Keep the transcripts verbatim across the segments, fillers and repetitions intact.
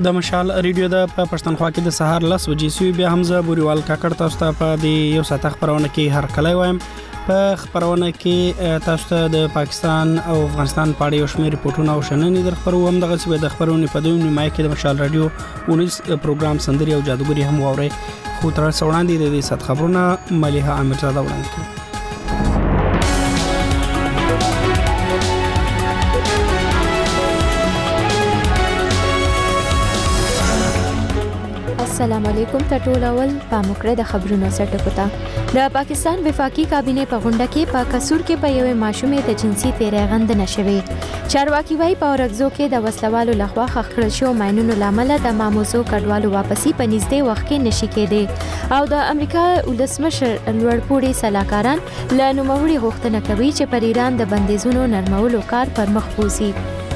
د مشال ریډیو د پښتونخوا کې د سهار لس بجې سوي بیا حمزه بوريوال کاکړ تاسو ته په دې یو ساعت خبرونه کې هر کله وایم په خبرونه کې تاسو ته د پاکستان او افغانستان په اړه یو شمېر ریپورتونه او شننې در خبرو هم دغه څه د خبرونه په دویم نیمه کې د مشال ریډیو اونیس پروګرام سندري او جادوګري هم ووري خو تر څو وړاندې د دې سات خبرونه مليحه امیرزاده وړاندې کړي. السلام علیکم ټول اول په مکره د خبرونو سرټکو ته د پاکستان وفاقي کابینه په غونډه کې په کسور کې په یوې ماشومې د جنسي تیری غندنه شوې. چارواکي وايي په اورګزو کې د وسلوالو لخوا خښ کړل شو ماینونو لامل د ماموزو کډوالو واپسی په نږدې وخت کې نشي کېدی او د امریکا ولسمشر لوړپوړي سلاکاران له نوموړي غوښتنه کوي چې پر ایران د بندیزونو نرمولو کار پر مخ بوزي.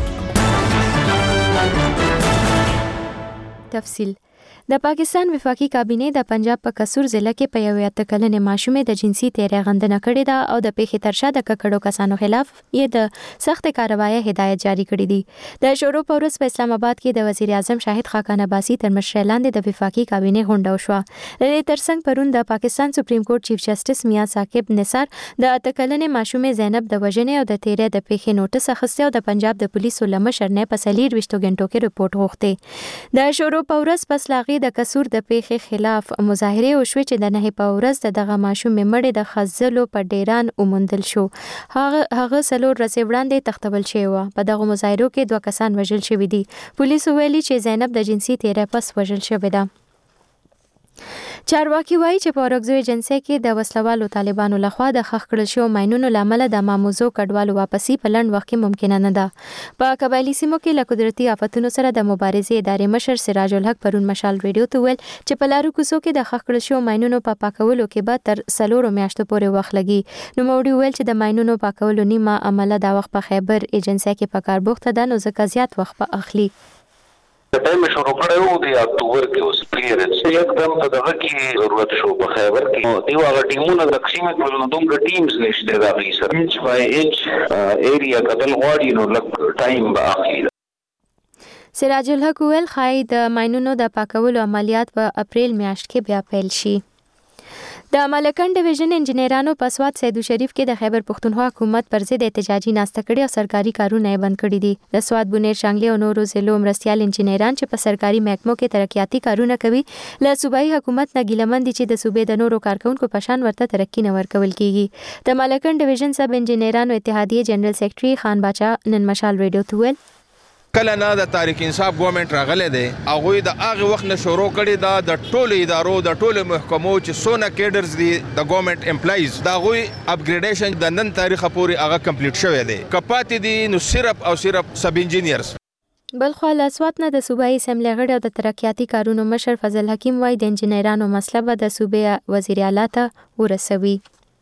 تفصیل د پاکستان وفاقي کابینه د پنجاب په کسور ضلع کې په یوې اته کلنې ماشومې د جنسي تیری غندنه کړې ده او د پیښې ترشا د ککړو کسانو خلاف یې د سخت کاروایی هدایت جاری کړی دی. د شورو په ورځ په اسلام آباد کې د وزیر اعظم شاهد خاقان عباسي تر مشرۍ لاندې د وفاقي کابینه غونډه وشوه. د دې ترڅنګ پرون د پاکستان سپریم کورټ چیف جسټس میاں ثاقب نثار د اته کلنې ماشومې زینب د وژنې او د تیری د پیښې نوټس اخیسته او د پنجاب د پولیسو لمشر نه په څلور ویشتو غنټو کې رپورټ غوښته. د شورو په ورځ پس لاغي د کسور د پیښې خلاف مظاهره وشوه چې د نه په ورځ د دغه ماشوم مړی د خزلو په ډیران اومندل شو. هغه هغه سلور رسې وړاندې تختول شوی و. په دغه مظاهرو کې دوه کسان وژل شوي دي. پولیسو ویلي چې زینب د جنسي تیری پس وژل شوې ده. چارواکي وایي چې په اورګزو ایجنسي کې د وسلوالو طالبانو لخوا د خښ کړل شو ماینونو لامل د ماموزو کډوالو واپسی په لړ وخت کې ممکن نه ده. په قبایلی سیمو کې له قدرتي آفتونو سره د مبارزې ادارې مشر سراج الحق پرون مشال ریډیو ته ویل چې په لارو کوڅو کې د خښ کړل شو ماینونو په پاکولو کې به تر سلورو میاشتو پورې وخت لګي. نو موړي ویل چې د ماینونو پاکولو نیمه عمله دا وخت په خیبر ایجنسي کې په کار بوخته ده نو ځکه زیات وخت په اخلي. د ټایم شروع کړو د اکتوبر کې اوس پیریډ یکدم په دغه کې ضرورت شو په خیبر کې دی هغه ټیمونه د تقسیم کړل نو دومره ټیمز نشته دا غي سره انچ بای انچ ایریا کتل غواړي نو لږ ټایم به اخلي. سراج الحق ویل خای د ماینونو د پاکولو عملیات په اپریل میاشت کې بیا پیل شي. د ملکن ډیویژن انجینرانو په سواد سیدو شریف کې د خیبر پښتونخوا حکومت پر ضد احتجاجي ناسته کړې او سرکاري کارونه یې بند کړي دي. د سواد بونیر شانګلي او نورو ضلعو مرستيال انجینران چې په سرکاري محکمو کې ترقیاتي کارونه کوي له صوبایي حکومت نه ګیلمن دي چې د صوبې د نورو کارکونکو په شان ورته ترقی نه ورکول کیږي. د ملکن ډیویژن سب انجینرانو اتحادیه جنرال سیکریټري خان باچا نن مشال ریډیو ته ویل کله نه د تاریخ انصاف ګورنمنت راغله دی هغه د هغه وخت نه شروع کړي دا د ټولو ادارو د ټولو محکمو چې سونه کیډرز دي د ګورنمنت امپلایز دا غوي اپګریډیشن د نن تاریخ پورې هغه کمپلیټ شوی دی. کپات دي نو صرف او صرف سب انجینیرز. بلخو له اسوات نه د صوبایي اسمبلی غړي او د ترقیاتي کارونو مشر فضل حکیم وایي د انجینرانو مسله به د صوبې وزیر اعلی ته ورسوي.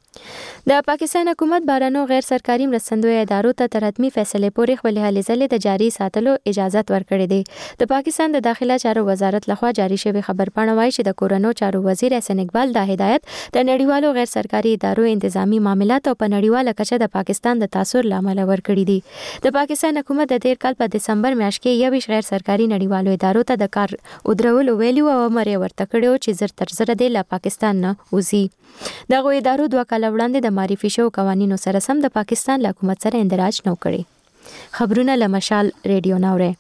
د پاکستان حکومت بارانو غیر سرکاري مرستندوی ادارو ته تر حتمی فیصله پورې خپل هلې ځلې د جاری ساتلو اجازه ورکړې ده. د پاکستان د داخله چارو وزارت لخوا جاری شوی خبرپاڼه وایي چې د کورونو چارو وزیر احسن اقبال دا هدایت د نړیوالو غیر سرکاري ادارو انتظامی معاملات او په نړیواله کچه د پاکستان د تاثیر لامل ورکړي دي. د پاکستان حکومت د تیر کال په دسمبر میاشت کې یو غیر سرکاري نړیوالو ادارو ته د کار ودرولو ویلو او امر ورته کړو چې زر تر زر د پاکستان نه وځي. دغه ادارو دوه کال وړاندې د معرفي شو قوانینو سره سم د پاکستان له حکومت سره اندراج نو کړي. خبرونه له مشال ریډیو ناوره.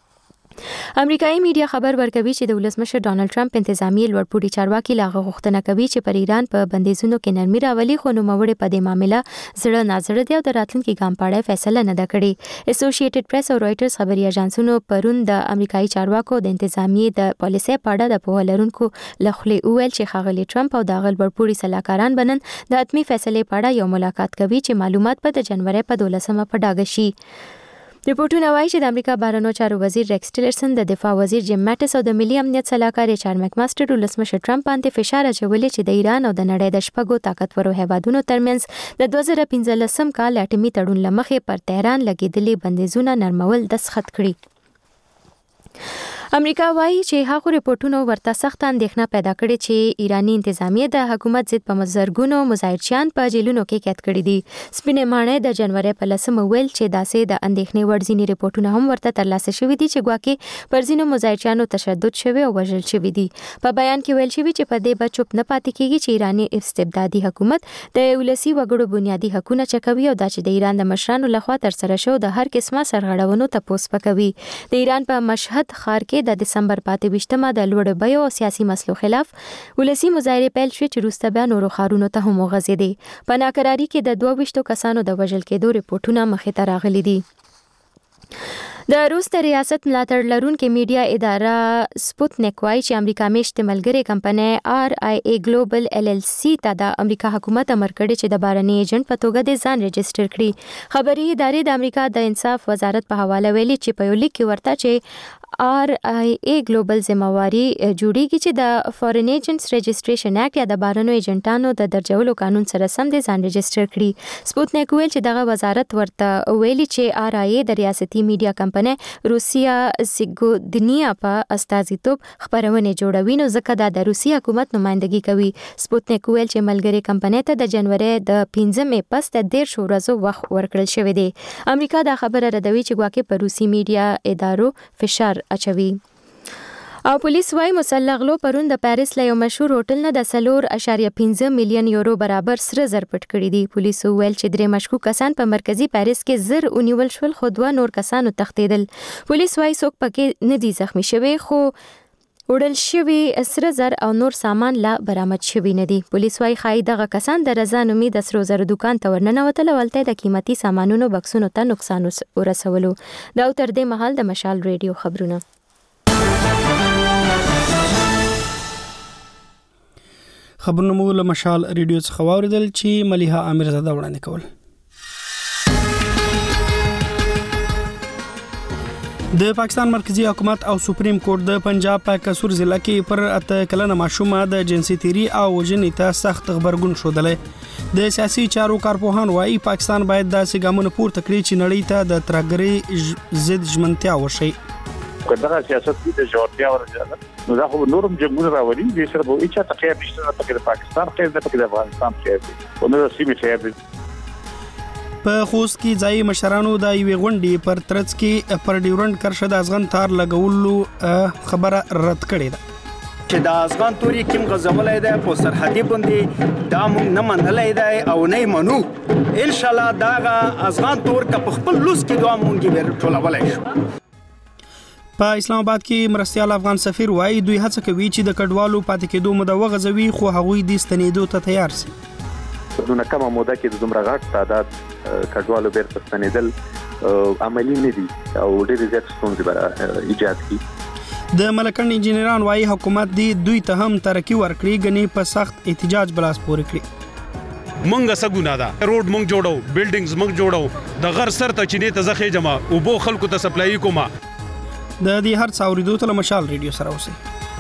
امریکایي میډیا خبر ورکوي چې د ولسمشر ډانلډ ټرمپ انتظامی لوړپوړي چارواکي لاغه غوښتنه کوي چې پر ایران په بندیزونو کې نرمي راولي خو نو موړې په دې معاملې زړه نازړه دی او د راتلونکي ګام په اړه فیصله نه ده کړې. اسوسییټډ پریس او رويټرز خبري اژانسونو پرون د امریکایي چارواکو د انتظامی د پالیسي په اړه د پوهه لرونکو لخوا ویل چې خغلی ټرمپ او د غل لوړپوړي سلاکاران بنن د اتمی فیصله په اړه یو ملاقات کوي چې معلومات په د جنوري په دولسمه په ډاګه شي. ریپورتونه وایي چې د امریکا بهرنیو چارو وزیر ریکس ټیلرسن د دفاع وزیر جیم ماټس او د ملي امنیت سلاکار ایچ آر مکماستر ولسمشر ټرمپ باندې فشار اچولی چې د ایران او د نړۍ د شپږو طاقتورو هیوادونو ترمنځ د دوه زره پنځلسم کال اټومي تړون له مخې پر تهران لګېدلي بندیزونه نرمول دستخط کړي. امریکا وایي چې هغه ریپورتونو ورته سخت اندېښنه پیدا کړې چې ایرانی انتظامیه د حکومت ضد په مزرګونو مظاهرچیان په جیلونو کې قید کړي دي. سپینې ماڼۍ د جنوري په لسمه ویل چې داسې د اندېښنې وړ ځینې ریپورتونه هم ورته ترلاسه شوي دي چې ګواکې پر ځینو مظاهرچیانو تشدد شوی او وژل شوي دي. په بیان کې ویل شوي چې په دې به چوپ نه پاتې کیږي چې ایرانی استبدادي حکومت د ولسی وګړو بنیادی حقوقونه چکوي او دا چې د ایران د مشرانو لخوا تر سره شو د هر قسمه سرغړونو تپوس پکوي. د ایران په مشهد ښار کې د دسمبر پاتې وشتمه د لوړ بیو او سیاسي مسلو خلاف ولسی مظاهره پیل شوې چې وروسته بیا نورو ښارونو ته هم وغځېدې. په ناکراري کې د دوه ویشتو کسانو د وژل کېدو ریپورتونه مخې ته راغلي دي. د روس د ریاست ملاتړ لرونکي میډیا اداره سپوتنیک وایي چې امریکا میشته ملګری کمپنۍ آر آی ای ګلوبل ال ال سی ته د امریکا حکومت امر کړی چې د بارني ایجنټ په توګه د ځان ريجستره کړي. خبري ادارې د امریکا د انصاف وزارت په حواله ویلي چې په یو لیک کې ورته چې آر آی ای ګلوبل ذمہواری جوړیږي چې د فورن ایجنټس ريجستریشن اکټ یا د بارنو ایجنټانو د درجولو قانون سره سم د ځان ريجستره کړي. سپوتنیک ویل چې دغه وزارت ورته ویلي چې آر آی ای د ریاستي میډیا کمپنۍ روسیا سیګودنیا په استازیتوب خبرونه جوړوي نو ځکه دا د روسي حکومت نمائندګي کوي. سپوتنیک ویل چې ملګری کمپنۍ ته د جنوري د پنځمې پس د ډیر شورزو وخت ورکړل شوی دی. امریکا دا خبره ردوي چې ګواکې په روسي میډیا ادارو فشار اچوي. او پولیس وايي مسلغ لو پرون د پاریس له یو مشهور هوټل نه د سلور اشاریه پنځه میلیون یورو برابر سره زر پټ کړی دي. پولیس ویل چې درې مشکوک کسان په مرکزی پاریس کې زر اونیول شول خو دوه نور کسانو تښتیدل. پولیس وايي څوک پکې نه دي زخمی شوی خو وړل شوی سره زر او نور سامان لا برآمد شوی نه دي. پولیس وايي خای دغه کسان د رضا نومي د سرو زر دکان ته ورننوتل ولته د قیمتي سامانونو بکسونو ته نقصان ورسولو. دا تر دې مهال د مشال ریډیو خبرونه. خبرونه مو له مشال ریډیو څخه واوریدل چې ملیحه امیرزاده وړاندې کول. د پاکستان مرکزی حکومت او سپریم کورټ د پنجاب په قصور ضلع کې پر اته کلنه ماشومه د جنسي تیری او وژنې ته سخت خبرګون شودلې. د سیاسي چارو کارپوهان وايي پاکستان باید د سګامونو پورته کړي چې نړۍ ته د ترګری ضد ژمنتیا وشي. کله سیاست کې د جوړتیا ورځي نو دا خو نورم جمهور راولي د سره به چې تخیر نشته په پاکستان کې د په افغانستان کې او نو سیمه کې په خوست کې ځای مشرانو د یوې غونډې پر ترڅ کې پر ډیورنډ کرښه د افغان تار لګولو خبره رد کړې ده چې د افغان توري کوم غزولای ده په سرحدي باندې دا موږ نه منلای ده او نه منو. ان شاء الله دا افغان تور کا خپل لوس کې دوه مونږ ور ټولولای شو. په اسلام آباد کې مرستيال افغان سفیر وايي دوی هڅه کوي چې د کډوالو پاتې کېدو موده وغځوي خو هغوی د ستنېدو ته تیار سي. دونه کومه موده کې د دومره غټ تعداد کډوالو بیرته ستنېدل عملی نه دي او ډېر زیات ستونزې به ایجاد کړي. د ملکن انجینران وايي حکومت دی دوی ته هم ترقی ورکړي غني په سخت احتجاج بلاس پورې کړي. مونږه سګونه دا روډ مونږ جوړو بلډینګز مونږ جوړو د غر سر ته چینه ته زخه جما او بو خلکو ته سپلای کوما. د دې هر څاوري دوه تل مشال ریډیو سره اوسئ.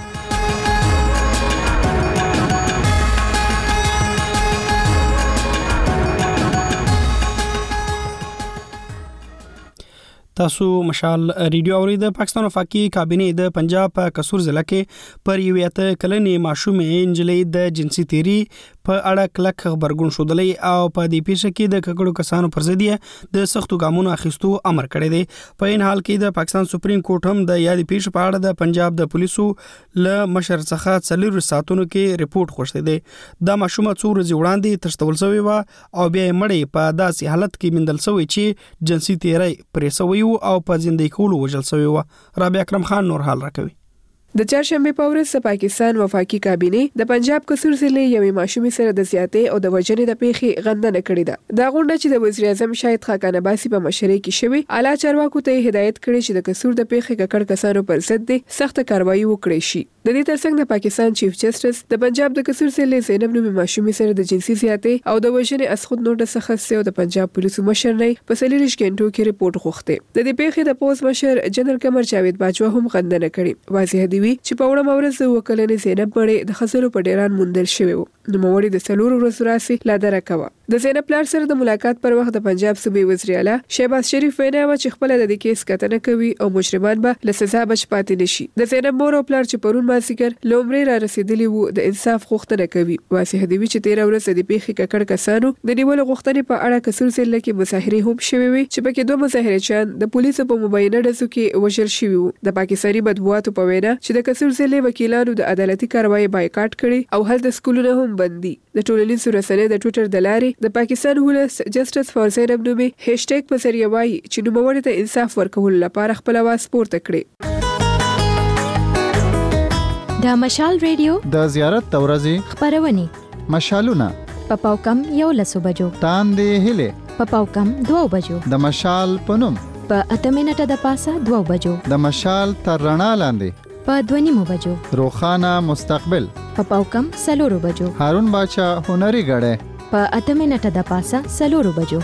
تاسو مشال ریډیو اوري. د پاکستان وفاقي کابینه د پنجاب په قصور ضلع کې پر یو اته کلنې ماشومې انجلۍ د جنسي تیری په اړه کلک خبرګون شودلې او په دې پیښه کې د ککړو کسانو پر ضد د سختو ګامونو اخیستو امر کړی دی. په ان حال کې د پاکستان سپریم کورټ هم د یادې پیښې په اړه د پنجاب د پولیسو له مشر څخه څلور ساعتونو کې ریپورت غوښتي دی. دا ماشومه څو ورځې وړاندې تشتول شوې و او بیا یې مړې په داسې حالت کې مندل شوې چې جنسي تیری پرې شوی او په زندګۍ کولو وجل شوی و. رابعه اکرم خان نور حال راکوي. د چهارشنبه په ورځ د پاکستان وفاقي کابینه د پنجاب قصور ضلع یوې ماشومې سره د زیاتې او د وژنې د پیښې غندنه کړې ده. دا غونډه چې د وزیر اعظم شاهد خاقان عباسي په مشرۍ کې شوې اعلی چارواکو ته هدایت کړې چې د قصور د پیښې ککړ کسانو پر ضد سخت کاروایی وکړي شي. د دې ترڅنګ د پاکستان چیف جسټس د پنجاب د قصور ضلع زینب نومي ماشومې سره د جنسي زیاتې او د وژنې اسخود نوټس څخه او د پنجاب پولیسو مشر نه په څلورویشت غنټو کې ریپورت غوښته. د دې پیښې د پوز مشر جنرال قمر جاوید باجوا هم غندنه کړې. واضح دی چې په وړه ورځ وکلنې زینب مړې د خزرو په ډیران موندل شوی و. نو موري د څلور ورځې راسي لا درکوه. د زینب پلار سره د ملاقات پر وخت د پنجاب صوبې وزیر اعلی شهباز شریف وینا و چې خپل د دې کیس کتنه کوي او مجرمان به له سزا بچ پاتې نشي. د زینب مور او پلار چې پرون مازیګر لومړی را رسیدلی وو د انصاف غوښتنه کوي. واسه هدیوی چې تیر ورځ د پیښې ککړ کسانو د نیولو غوښتنې په اړه کسر ضلع کې مظاهره هم شوې وي چې پکې دوه مظاهرچیان د پولیسو په مبینه ډزو کې وژل شوي وو. د پاکستاني مطبوعاتو په وینا چې د کسر ضلع وکیلانو د عدالتي کاروایی بایکاټ کړي او هلته سکولونه هم بند دي. د ټولنیزو رسنیو د ټوئیټر د لارې د پاکستان ولس جسټس فار زینب نومي هاشټیګ په ذریعہ وایي چې نوموړي ته انصاف ورکول لپاره خپل आवाज پورته کړي. د مشال ریډیو د زیارت د ورځې خبرونه مشالونه په پاوکم یو لسو بجو تاندې هله په پاوکم دوه بجو د مشال پنوم په اته منټه د پاسه دوه بجو د مشال تر رڼا لاندې په دوه نیمو بجو روخانه مستقبل په پاوکم سلورو بجو هارون باچا هنري غړې په اته منټه د پاسه سلورو بجو.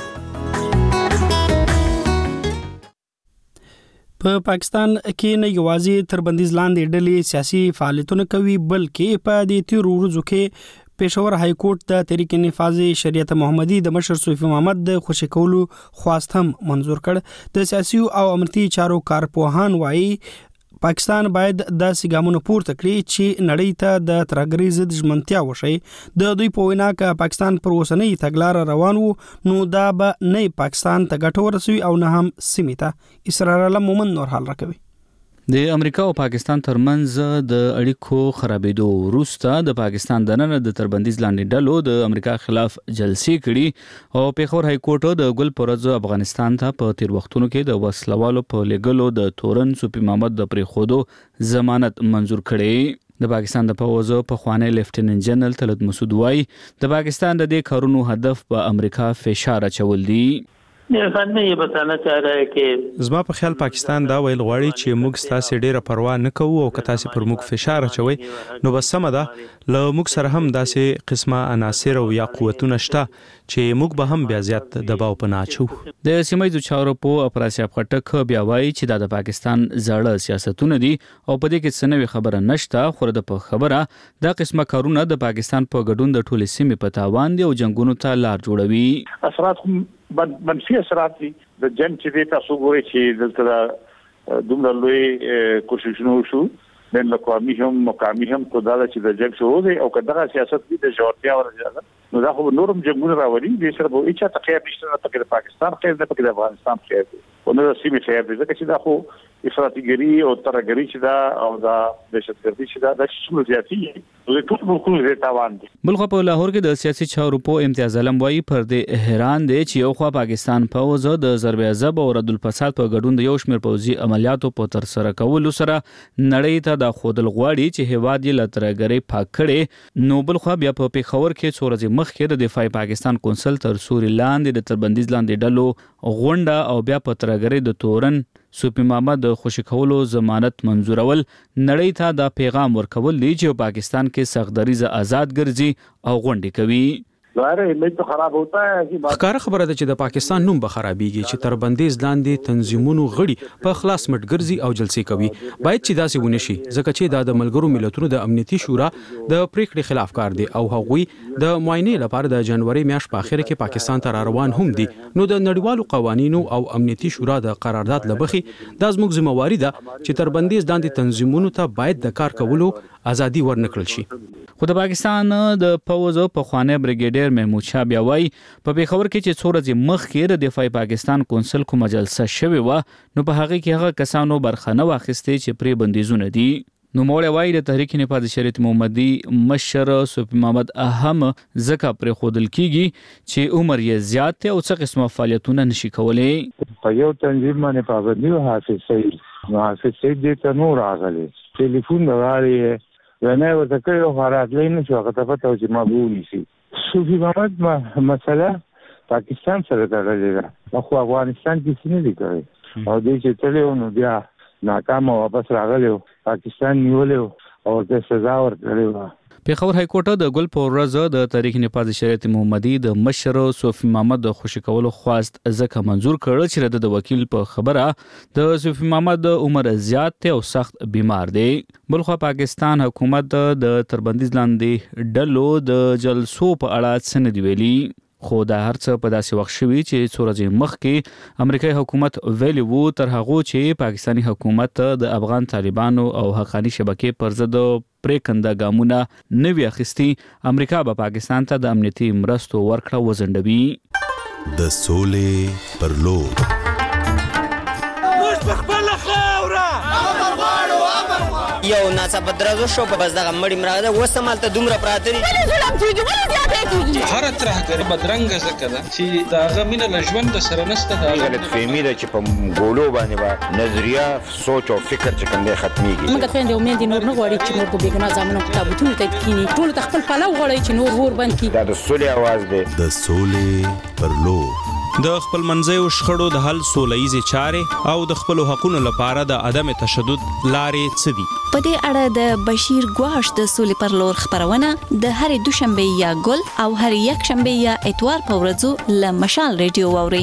په پاکستان کې نه یوازې تر بندیز لاندې ډلې سیاسي فعالیتونه کوي بلکې په دې تیر ورځو کې پېښور های کورټ د تحریک نفاذ شریعت محمدي د مشر صوفي محمد د خوشی کولو خواست هم منظور کړ. د سیاسي او امنیتي چارو کارپوهان وایي پاکستان باید د سیګامونو پورته کړي چې نړۍ ته د ترګری ضد ژمنتیا وشي. د دوی په وینا کې پاکستان پر اوسنۍ تګلار روان وو نو دا به نه پاکستان ته ګټه ورسوي او نه هم سیمه ته. اسرار علم مومن نور حال راکوي. د امریکا او پاکستان ترمنځ د اړیکو خرابېدو وروسته د پاکستان دننه د تربندیز لاندې ډلو د امریکا خلاف جلسې کړي او پېښور های کورټ د ګل پرز افغانستان ته په تیر وختونو کې د وسلوالو په لګلو د تورن صوفي محمد د پریخودو ضمانت منظور کړي. د پاکستان د پوز په خوانی لیفټیننټ جنرال طلعت مسعود وايي د پاکستان د دې کارونو هدف په امریکا فشار اچول دي. زما په خیال پاکستان دا ویل غواړي چې موږ ستاسو ډیره پروا نه کوو او که تاسو پر موږ فشار اچوي نو بس سم ده له موږ سره هم داسې قسمه عناصر او یا قوتونه شته چې موږ به هم بیا زیات دباو پناه اچو. د سیمایي چارو په افراسیاب خټک بیا وایي چې د پاکستان زړه سیاستونه دي او په دې کې څه نوې خبره نشته خو د په خبره دا قسمه کارونه د پاکستان په ګډون د ټولې سیمې په تاوان دي او جنگونو ته لار جوړوي. اثرات منفي اثرات دي د جنگ چې تاسو ګورئ چې دلته دومره لوی کوششونه وشو بین الاقوامي هم مقامي هم کو دا چې د جنگ شروع دی او کله سیاست دي د جوړتیا ورځي نو دا خو نورم جنگونه راوړي د سره به اچا تقیا نشته په کې پاکستان خیر ده په کې افغانستان خیر دی او نو سیمه خیر دی ځکه چې دا خو افراطیګری او ترګری چې دا او دا دهشتګردي چې دا د شمول زیاتی د ټول ملکونو د تاوان دي. بلخو په لاهور کې د سیاسي چارو په امتیاز علم وایي پر دې حیران دي چې یو خوا پاکستان پوز د ضرب عذاب او رد الفساد په ګډون د یو شمېر پوځي عملیاتو په تر سره کولو سره نړۍ ته د خودل غواړي چې هواد یې لترګری پاک کړي نو بلخو بیا په پیښور کې څو ورځې مخکې د دفاع پاکستان کونسل تر سوري لاندې د تربندیز لاندې ډلو غونډه او بیا په ترګری د تورن صوفي محمد د خوشی کولو ضمانت منظورول نړۍ ته دا پیغام ورکول دی چې پاکستان کې سختدریز آزاد ګرځي او غونډې کوي. ښکاره خبره ده چې د پاکستان نوم به خرابېږي چې تر بندیز لاندې تنظیمونو غړي په خلاص مټ ګرځي او جلسې کوي. باید چې داسې ونه شي ځکه چې دا د ملګرو ملتونو د امنیتي شورا د پریکړې خلاف کار دی او هغوی د معاینې لپاره د جنوري میاشت په اخر کې پاکستان ته روان هم دي. نو د نړیوالو قوانینو او امنیتي شورا د قرارداد لبخي دا زموږ ذمہواری ده چې تر بندیز لاندې تنظیمونو ته باید د کار کولو ازادي ورنکړل شي. خو د پاکستان د پوز په خوانی بریګیډیر محمود شاه بیا وایي په پیښور کې چې څو ورځې مخکې د دفاع پاکستان کونسل کومه جلسه شوې وه نو په هغې کې هغه کسانو برخه نه واخیستې چې پرې بندیزونه دي. نو موړی وایي د تحریک نفاذ شریعت محمدي مشر صوفي محمد اهم ځکه پرېښودل کېږي چې عمر یې زیات دی او څه قسمه فعالیتونه نشي کولی. په یو تنظیم باندې پابندي و حافظ سعید نو حافظ سعید دې ته نور راغلی ټلیفون د غاړې ونه ورته کړی او راتلی نه شو هغه ته پته وه چې ما به ونیسي. صوفي محمد مسله پاکستان سره تړلې ده خو افغانستان کې څه نه دي کړی او دوی چې تللی و نو بیا ناکامه واپس راغلی و پاکستان نیولی و او ورته سزا ورکړې وه. پیښور های کورټ د ګل په ورځ د تحریک نفاذ شریعت محمدي د مشر صوفي محمد د خوشی کولو خواست ځکه منظور کړ چې د وکیل په خبره د صوفي محمد عمر زیات دی او سخت بیمار دی. بلخو پاکستان حکومت د تربندیز لاندې ډلو د جلسو په اړه څه نه دی ویلي. خو دا هرڅه په داسې وخت شوي چې څو ورځې مخکې امریکایي حکومت ویلي وو تر هغه چې پاکستاني حکومت د افغان طالبانو او حقانی شبکې پر ضد پریکنده ګامونه نوي اخیستي، امریکا به پاکستان ته د امنیتي مرستو ورکړه وزندوي. د سولې پر لور یو ناڅاپه درزو شو په بس دغه مړی مراده وسمال ته دومره پراته دي هر ترهګر بدرنګ زکه ده چې دا غمینه لژوند سره نسته دا غلط فهمي ده چې په ګولو باندې با نظریه سوچ او فکر چې کوم دی ختميږي. موږ خويندې امید نور نه غواړي چې نور په بیګنا ځامنو تابوتونو ته کینی ټول تخپل پلو غواړي چې نور ور بند کی. دا د سولې आवाज دی. د سولې پر لور د خپل منځیو شخړو د حل سولهییزې چارې او د خپلو حقونو لپاره د عدم تشدد لارې څه دي؟ په دې اړه د بشیر ګواش د سولې پر لور خبرونه د هرې دوشنبه یا ګل او هرې یکشنبه یا اتوار په ورځو له مشال ریډیو واورئ.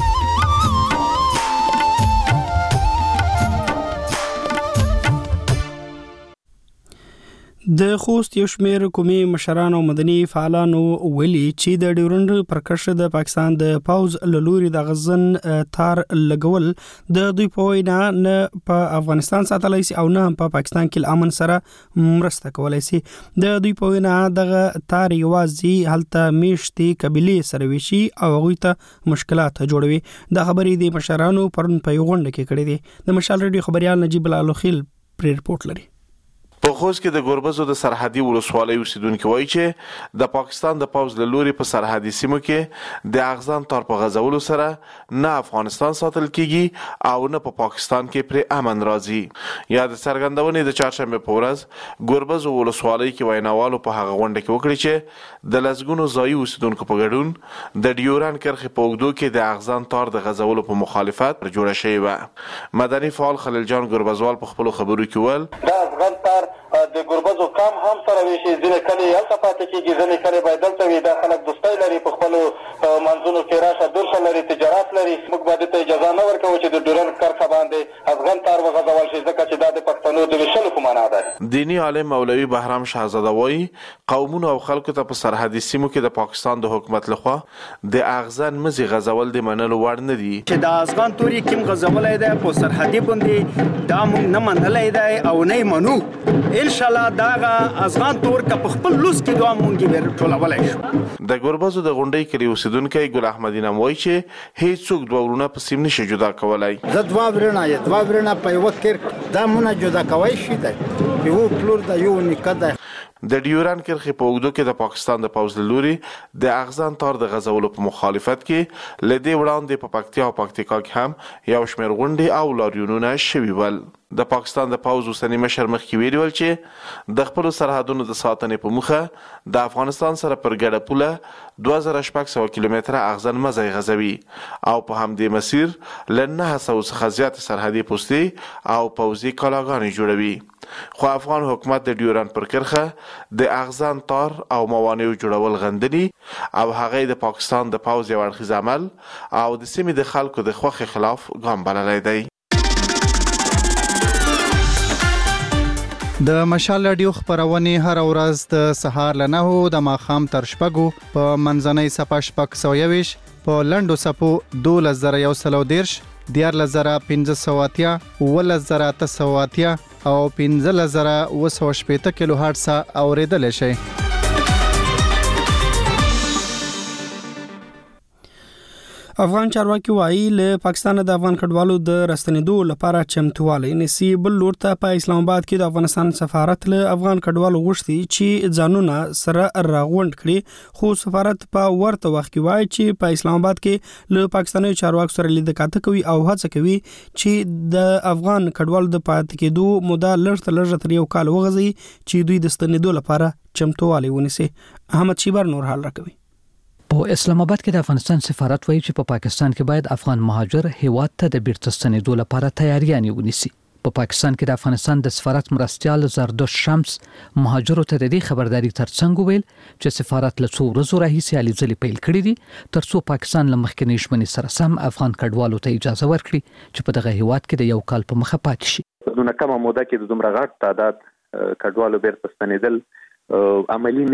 د خوست یو شمېر قومي مشران او مدني فعالانو ویلي چې د ډیورنډ پر کرښه د پاکستان د پاوز له لوري د غزن تار لګول د دوی په وینا نه په افغانستان ساتلای شي او نه هم په پاکستان کې امن سره مرسته کولای شي. د دوی په وینا دغه تار یوازې هلته میشتي قبيله سره وشي او هغه ته مشکلات جوړوي. د خبرې د مشرانو پرون په یوغونډه کې کړې دي. د مشال ریډیو خبريال نجیب الالخیل پر ریپورت لري. په خوست کې د ګوربزو د سرحدي ولسوالۍ اوسیدونکو وایي چې د پاکستان د پاوز له لوري په سرحدي سیمو کې د اغزان تار په غزولو سره نه افغانستان ساتل کیږي او نه په پاکستان کې پر امن راځي. یا د څرګندونې د چهارشنبه په ورځ ګوربزو ولسوالۍ کې ویناوالو په هغه غونډه کې وکړي چې د لزګونو ځایي اوسیدونکو په ګډون د ډیوران کرښې په اوږدو کې د اغزان تار د غزولو په مخالفت جوړه شوې وه. مدني فعال خلیل جان ګوربزوال په خپلو خبرو کې ویل دا افغان تار د ګوربزو کام هم سره ویشي ځینې کلي هلته پاتې کېږي ځینې کلي باید دلته وي. دا خلک دوستۍ لري په خپلو منځونو کې راشه درشه لري تجارت لري. موږ باید ته اجازه نه ورکوو چې د ډیورنډ کرښه باندې افغان تار وغځول شي ځکه چې دا د پښتنو د ویشلو په معنا ده. دینی عالم مولوي بهرام شاهزاده وایي قومونو او خلکو ته په سرحدي سیمو کې د پاکستان د حکومت لخوا د اغزن مزي غزول د منلو وړ نه دي. چې د افغان توري کوم غزولای دی په سرحدي باندې دا موږ نه منلای دی او نه منو. ان شاء الله دا افغان تور کا په خپل لوس کې دوه مونږ ور ټولولای شو. د ګوربزو د غونډې کلی اوسیدونکو ګل احمدی نام وایي چې هیڅ څوک دوه ورونه په سیم نشي جدا کولای. زه دوه ورونه یا دوه ورونه په یو کې دا مونږ جدا کوي شي دی یو پلور د یو نکده. د ډیوران کرښې په اوږدو کې د پاکستان د پوځ له لوري د اغزان تار د غزولو په مخالفت کې له دې وړاندې په پکتیا او پکتیکا کې هم یو شمېر غونډې او لاریونونه شوي ول. د پاکستان د پوځ اوسنی مشر مخکې ویلي ول چې د خپلو سرحدونو د ساتنې په موخه د افغانستان سره پر ګډه پوله دوه زره شپږ سوه کیلومتره اغزن مزی غزوي او په همدې مسیر له نهه سوو څخه زیاتې سرحدي پوستې او پوځي کلاګانې جوړوي. خو افغان حکومت د ډیوران پر کرښه د اغزان تار او موانعو جوړول غندني او هغه د پاکستان د پوځ یو اړخیز عمل او د سیمې د خلکو د خوښې خلاف ګام بللی دی. د مشال رادیو خبرونه هر ورځ د سهار له نهو د ماښام تر شپږو په منځنۍ صفه شپږ سوه یویش په لنډو صفو دولس زره یو سلو دیرش دیارلس زره پنځه سوه اتیا اوولس زره اته سوه اتیا او پنځلس زره اوه سوه شپېته کیلو هرټز اورېدلی شئ. افغان چارواکي وایي له پاکستان د افغان کډوالو د راستنېدو لپاره چمتووالی نیسي. بل لور ته په اسلام آباد کې د افغانستان سفارت له افغان کډوالو غوښتي چې ځانونه سره راغونډ کړي، خو سفارت په ورته وخت کې وایي چې په اسلام آباد کې له پاکستاني چارواکو سره لید کاته کوي او هڅه کوي چې د افغان کډوالو د پاتې کېدو موده لږ تر لږه تر یو کال وغځي چې دوی د ستنېدو لپاره چمتووالی ونیسي. احمد شیبر نور حال راکوي. په اسلام آباد کې د افغانستان سفارت وایي چې په پا پاکستان کې باید افغان مهاجر هیواد ته د بیرته ستنېدو لپاره تیاریانې ونیسي. په پا پاکستان کې د افغانستان د سفارت مرستیال زردوش شمس مهاجرو ته د دې خبرداري ترڅنګ ویل چې سفارت له څو ورځو راهیسې هلې ځلې پیل کړي دي ترڅو پاکستان له مخکینۍ ژمنې سره سم افغان کډوالو ته اجازه ورکړي چې په دغه هیواد کې د یو کال په مخه پاتې شي. په دونه کمه موده کې د دومره غټ تعداد کډوالو بیرته ستنېدل عملي نه دي.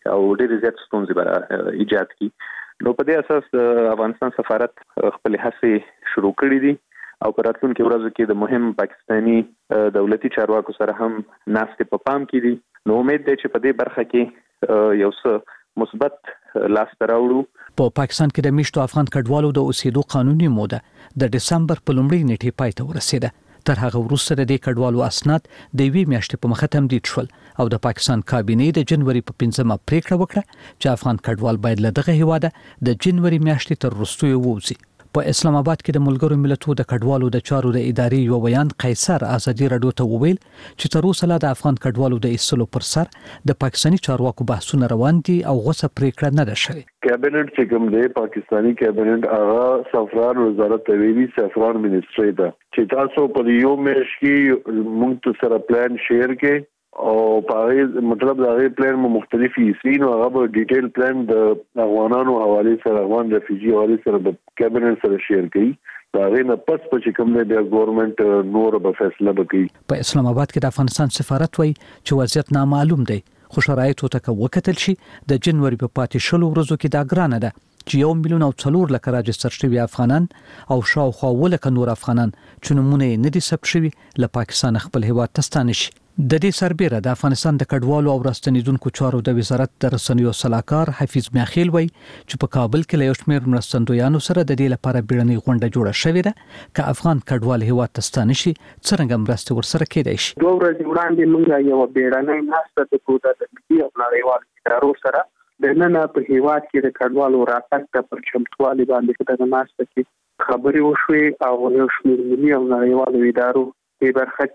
او ډېر زیات ستونزې به ایجاد کړي. نو په دې اساس افغانستان سفارت خپل هڅې شروع کړې دي او په راتلونکي ورځو کې د مهم پاکستاني دولتي چارواکو سره هم ناستې په پام کې دي. نو امید دی چې په دې برخه کې یو څه مثبت لاس راوړو. په پاکستان کې د میشتو افغان کډوالو د اوسېدو قانوني موده د دسمبر په لومړۍ نیټه پای ته ورسېده. تر هغه وروسته د کډوالو اسناد د یوې میاشتې په مخه تمدید شول او د پاکستان کابینې د جنوري په پنځمه پریکړه وکړه چې افغان کډوال باید له دغه هیواده د جنوري میاشتې تر وروستیو ووځي. په اسلام آباد کې د ملګرو ملتونو د کډوالو د چارو د ادارې یو بیان قیصر ازادي رادیو ته وویل چې تر اوسه لا د افغان کډوالو د ایستلو پر سر د پاکستاني چارواکو بحثونه روان دي او غوسه پریکړه نه ده شوې. کابینټ چې کوم دی پاکستاني کابینټ هغه سفران وزارت ویلي سفران منیسټری ته چې تاسو په یو میاشت کې موږ سره پلان شیر کې او په مطلب دا غي پلان مو مختلفي سین او هغه به ډیټیل پلان د افغانانو حواله سره افغان رفیجی حواله سره د کابینټ سره شیر کړي. دا غي نه پس په چې کوم دی د ګورنمنت نور به فیصله وکړي. په اسلام آباد کې د افغانستان سفارت وایي چې وضعیت نامعلوم دی خو شرایط ته وکتل شي د جنوري په پاتې شلو ورځو کې دا ګرانه ده چې یو میلیون او څلور لک راجستر شوي افغانان او شاوخوا ولک نور افغانان چې نمونه یې نه دي ثبت شوي له پاکستان خپل هیواد ته ستانه شي. د دې سربېره د افغانستان د کډوالو او راستنیدونکو چارو د وزارت د رسنیو صلاحکار حفیظ میاخیل وایي چې په کابل کې له یو شمېر مرستندویانو سره د دې لپاره بیړنۍ غونډه جوړه شوې ده چې افغان کډوال هیواد ته ستانه شي څرنګه مرستې ورسره کېدای شي. دوه ورځې وړاندې موږ یو بیړنۍ ناسته درلوده د ملي او نړیوالو ادارو سره د نن په هیواد کې د کډوالو راتګ ته پر چمتووالي باندې د ناسته کې خبرې وشوې او یو شمېر ملي او نړیوالو ادارو په برخه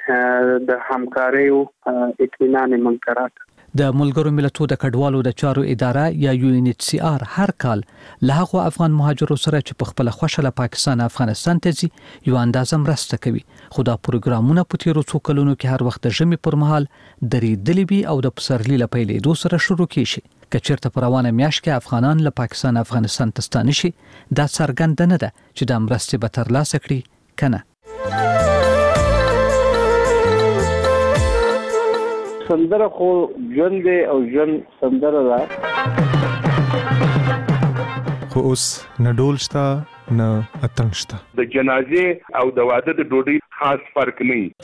کې د همکارۍ او اطمینان منکرات د ملګرو ملتونو د کډوالو د چارو اداره یا یو ان ایچ سی آر هر کال له هغو افغان مهاجرو سره چې په خپل خوښه له پاکستان افغانستان ته ځي یو اندازه مرسته کوي. خو دا پروګرامونه په تیرو څو کلونو کې هر وخت د ژمي پر مهال درېدلي وي او د پسرلي له پیلېدو سره شروع کیږي. که چېرته په روانه میاشت کې افغانان له پاکستان افغانستان ته ستانه شي دا څرګنده نه ده چې دا مرستې به ترلاسه کړي که نه. سندره خو ژوند دی او ژوند سندره ده خو اوس نه ډول شته نه اتڼ شته. د جنازې او د واده د ډوډۍ خاص فرق نه وي.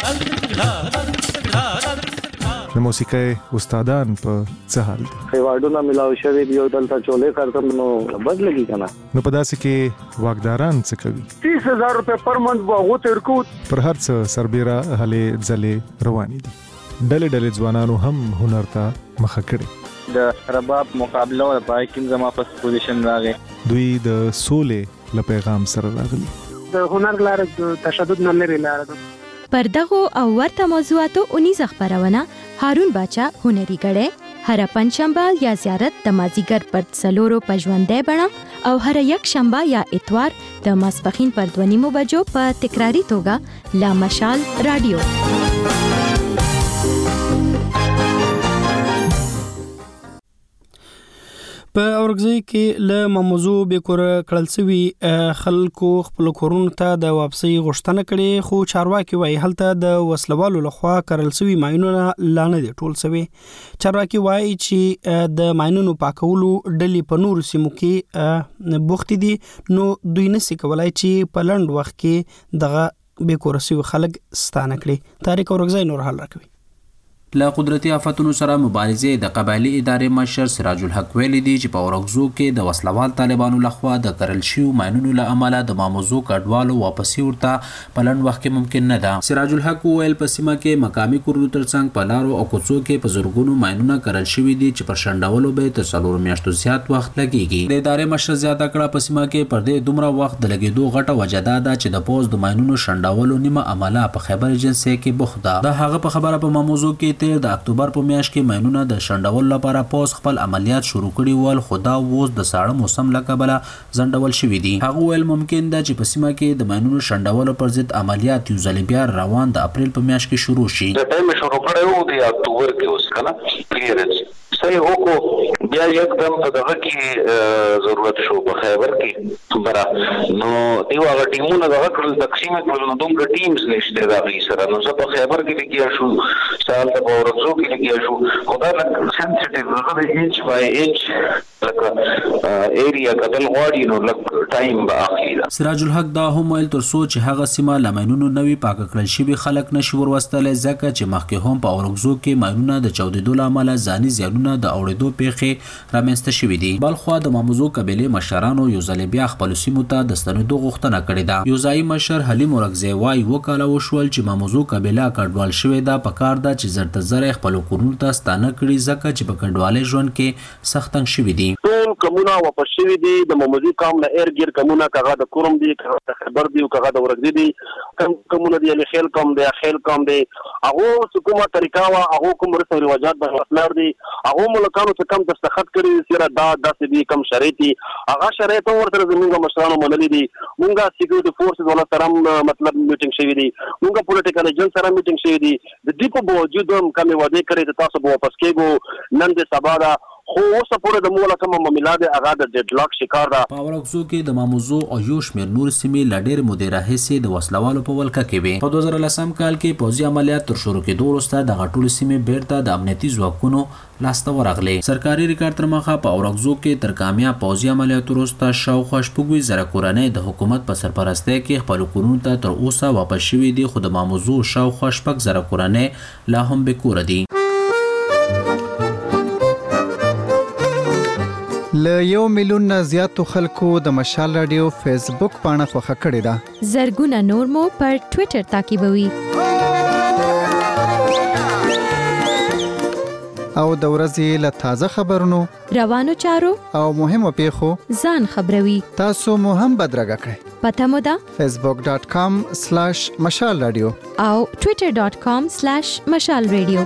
د موسیقۍ استادان په څه حال دي؟ ایوارډونه ملاو شوي دي او دلته چولې کارتم نو بد لګي که نه. نو په داسې کې واکداران څه کوي؟ تیس هزار روپۍ پر منټ به هغو ته ورکوو. پر هر څه سربیره هلې ځلې روانې دي. ډلې ډلې ځوانانو هم هنر ته مخه کړې. د رباب مقابله او پای کې زما په پوزیشن راغی. دوی د سولې له پیغام سره راغلي. د هنر لاره د تشدد نه لري لاره ده. پر دغه او ورته موضوعاتو اونیزه خبرونه هارون باچا هنري غړې هر پنځشنبه یا زیارت د مازیګر پر څلورو په ژوندۍ بڼه او هر یک شنبه یا اتوار د ماسپخین پر دوه نیمو بجو په تکراری توګه لا مشال رادیو. په اورګزۍ کې له موضوع به کور کړل سوي خلکو خپل کورونو ته د واپسي غوښتنه کړي خو چارواکي وایي هلته د وسلوالو لخوا کړل سوي ماينونه لانه دي ټول سوي. چارواکي وایي چې د ماينونو پاکولو ډلې په نور سیمو کې بوخت دي نو دوی نسي کولای چې په لند وخت کې دغه به کور سوي خلک ستانه کړي. تاریخ اورګزۍ نور حل راکوي. له قدرتي آفتونو سره مبارزې د قبایلی ادارې مشر سراج الحق ویلي دی چې په اورګزو کې د وسلوال طالبانو لخوا د کرل شویو ماینونو له امله د ماموزو کډوالو واپسی ورته په لنډ وخت کې ممکن نه ده. سراج الحق ویل په سیمه کې مقامي کورونو ترڅنګ په لارو او کوڅو کې په زرګونو ماینونه کرل شوي دي چې پر شنډولو به تر څلورو میاشتو زیات وخت لګیږي. د ادارې مشر زیاته کړه په سیمه کې پر دې دومره وخت د لګېدو غټه وجه دا ده چې د پوز د ماینونو شنډولو نیمه عمله په خیبر ایجنسۍ کې بوخت ده. د هغه په خبره په ماموزو کې تیر د اکتوبر په میاشت کې ماینونه د شنډول لپاره پوز خپل عملیات شروع کړي ول خو دا اوس د ساړه موسم له کبله ځنډول شوي دي. هغه ویل ممکن ده چې په سیمه کې د ماینونو شنډولو پر ضد عملیات یو ځل بیا روان د اپریل په میاشت کې شروع شي. د ټایم شروع کړو د اکتوبر کې اوس کنه پیریډ صحیح وکړو بیا یکدم په دغه کې ضرورت شو په خیبر کې برا نو دیو هغه ټیمونه دغه کړل تقسیم کړل نو دومره ټیمز نشته دا غي سره نو زه په خیبر کې لګیا شو سال ته په ورځو کې لګیا شو خدای لکه سنسټیو هغه انچ بای انچ لکه ایریا کتل غواړي نو لکه ټایم به اخلي. سراج الحق دا هم ویل تر څو چې هغه سیمه لمنونو نوي پاک کړل شي خلک نشي ورواستل ځکه چې مخکې هم په اورګزو کې ماینونه د چاودېدو له امله ځاني زیانونه د اورېدو پیښې رامنځته شوي دي. بلخوا د ماموزو قبیلې مشرانو یو ځل بیا خپلو سیمو ته د ستنېدو غوښتنه کړې ده. یو ځایي مشر حلیم اورګزی وایي اووه کاله وشول چې ماموزو قبیله کډوال شوې ده. پکار ده چې زر تر زره خپلو کورونو ته ستانه کړي ځکه چې په کډوالۍ ژوند کې سخت تنګ شوي دي. ټول قومونه واپس شوي دي. د ماموزي قوم نه ایرګیر قومونه کغه د کوروم دي کغه د خیبر دي او کغه د اورګزی دي کم قومونه دي خیل قوم دي خیل قوم دي هغه حکومت طریقه وا هغه کوم رسم رواجات به خپلار دي هغه ملکانو څخه کم دستخط کړی سره دا داسې دي کم شرایطي هغه شرایط ورته زموږ مشرانو منلي دي. مونږه سکیورټي فورسز ولا سره مطلب میټینګ شوی دي مونږه پولیټیکل ایجنټ سره میټینګ شوی دي د دې په باوجود هم کومه وعده کړې ته تاسو به واپس کېږو نن د سبا دا خو اوسه پورې د مولا کوم معاملات هغه د ډیډ لاک شکار ده. په اورګزو کې د ماموزو او یو شمېر نور سیمې لا ډېر مودې راهیسې د وسلوالو په ولکه کې وې. په دوه زره لسم کال کې پوځي عملیات تر شروع کېدو وروسته دغه ټولې سیمې بیرته د امنیتي ځواکونو لاسته ورغلې. سرکاري ریکارډ تر مخه په اورګزو کې تر کامیاب پوځي عملیاتو وروسته شاوخوا شپږ زره کورنۍ د حکومت په سرپرستۍ کې خپل کورونو ته تر اوسه واپس شوي دي خو د ماموزو شاوخوا شپږ زره کورنۍ لا هم بې کوره دي. ل یو میلیون نه زیاتو خلکو د مشال رادیو فیسبوک پاڼه خوښه کړې ده. زرګونه نور مو پر ټوئیټر تعقیبوي. او د ورځې له تازه خبرونو روانو چارو او مهمو پیښو ځان خبروي. تاسو مو هم بدرګه کړئ. پته مو ده فیسبوک ډاٹ کام سلیش مشال رادیو او ټوئیټر ډاٹ کام سلیش مشال رادیو.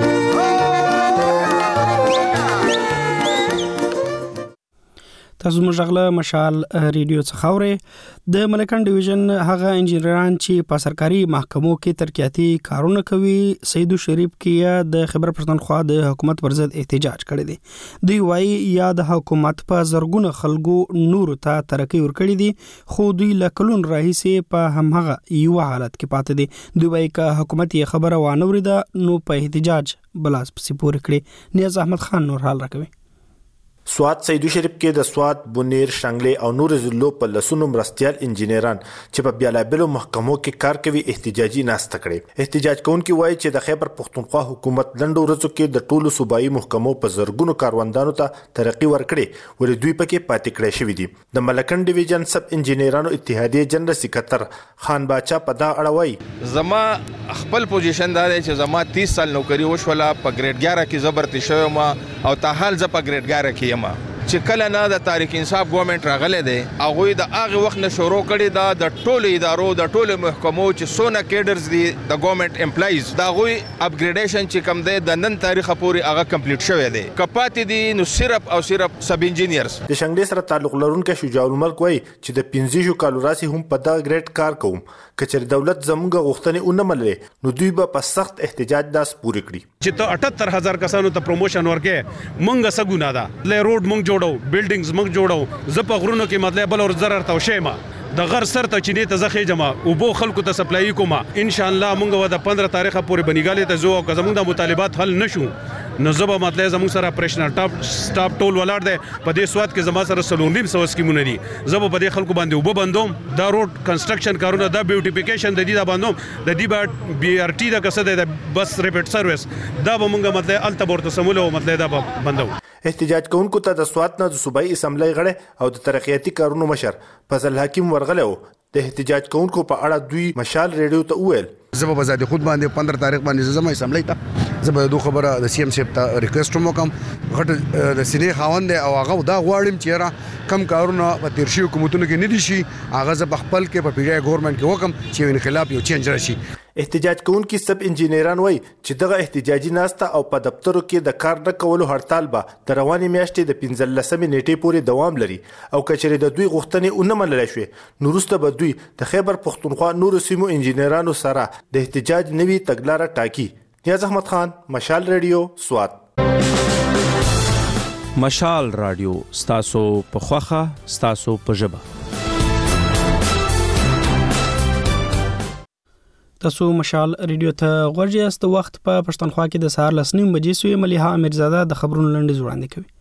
تاسو مشغله مشال ریډیو څخه اورئ. د ملکان ډیویژن هغه انجینران چې په سرکاري محکمو کې ترقیاتي کارونه کوي سیدو شریف کې د خیبر پښتونخوا د حکومت پر ضد احتجاج کړی دی. دوی وایي یا د حکومت په زرګونه خلکو نور ته ترقی ورکړي دي خو دوی لکلون راهیسې په همغه یو حالت کې پاتې دي. دوی وایي که حکومت یې خبره وانه وريده نو په احتجاج بلاس پسې پورې کړي. نیاز احمد خان نور حال راکوي. سوات سیدو شریف کې د سوات بونیر شنګلې او نور ضلعو په لسونو مرستيال انجینران چې په بیلابلو محکمو کې کار کوي احتجاجي ناسته کړي. احتجاج کوونکي وایي چې د خیبر پښتونخوا حکومت لنډو ورځو کې د ټولو صوبایي محکمو په زرګونو کاروندانو ته ترقی ورکړي ولې دوی پکې پاتې کړي شوی دي. د ملکن ډیویژن سب انجینرانو اتحادیه جنرال سکرټر خان باچا په دا اړه وایي زما خپل پوزیشن دا دی چې زما تیس سال نوکری وشوله په ګریډ ګیارہ کې زبرتي شوم او تا حال ز په ګریډ ګیارہ کې چې کله نه د تاریخ انصاف ګورنمنت راغله دی هغه د هغه وخت نه شروع کړي دا د ټولو ادارو د ټولو محکمو چې سونه کیډرز دي د ګورنمنت امپلایز دا غوي اپګریډیشن چې کم دی د نن تاریخ پورې هغه کمپلیټ شوی دی. کپاتې دي نو صرف او صرف سب انجینیرز. د شنګلې سره تعلق لرونکو شجاع الملک وایي چې د پنځه شو کالو راسي هم په دا ګریډ کار کوم کچې دولت زموږ غوښتنې اونم لري نو دوی به په سخت احتجاج داس پوری کړي. چې ته اٹھہتر هزار کسانو ته پروموشن ورکې مونږه سګونه دا له روډ مونږ جوړو بلډینګز مونږ جوړو زه په غرونو کې مطلب بل اور ضرر ته شېما د غر سر ته چینه ته زخه جما او بو خلکو ته سپلای کوما ان شاء الله مونږ و د پندرہ تاریخه پورې بنګالې ته زو او زموږ د مطالبات حل نشو نو زبا مطلب زموږ سره اپریشنل ټاپ سټاپ ټول ولاړ دی په دې سواد کې زما سره سلونیم سو سکیمونه دي زبا په دې خلکو باندې وب بندوم دا روډ کنسټرکشن کارونه دا بیوټیفیکیشن د دې دا باندوم د دې با بي ار ټي دا قصد د بس ریپټ سرویس دا به مونږ مطلب التبورت سمولو مطلب دا بندو. احتجاج کوونکو ته د سوات نه د صوبایي اسمبلی غړي او د ترقیاتي کارونو مشر فضل حکیم ورغله د احتجاج کوونکو په اړه دوی مشال ریډیو ته وویل زه به زادي خود باندې پندرہ تاریخ باندې زما اسمبلی ته زه به دوه خبره د سی ام سیپ ته ریکوست وکم غټ د سینې خاوند او هغه دا غواړم چې را کم کارونه په تیر شي حکومتونو کې نه دي شي هغه زه خپل کې په پیډای ګورنمنت کې وکم چې انقلاب یو چینج راشي. احتجاج کوونکي سب انجینران وایي چې دغه احتجاجي ناسته او په دفترو کې د کار نه کولو هړتال به د روانې میاشتې د پنځلسمې نیټې پورې دوام لري او کچېرې د دوی غوښتنې ونه منل شي نو وروسته به دوی د خیبر پښتونخوا نورو سیمو انجینرانو سره د احتجاج نوي تګلاره ټاکي. نیاز احمد خان مشال ریډیو سوات. مشال رادیو ستاسو په خوخه ستاسو په ژبه. تاسو مشال ریډیو ته غوږی یاست. وخت په پښتونخوا کې د سهار لس نیم بجې سوی. ملیحه امیرزاده د خبرونو لنډیز وړاندې کوي.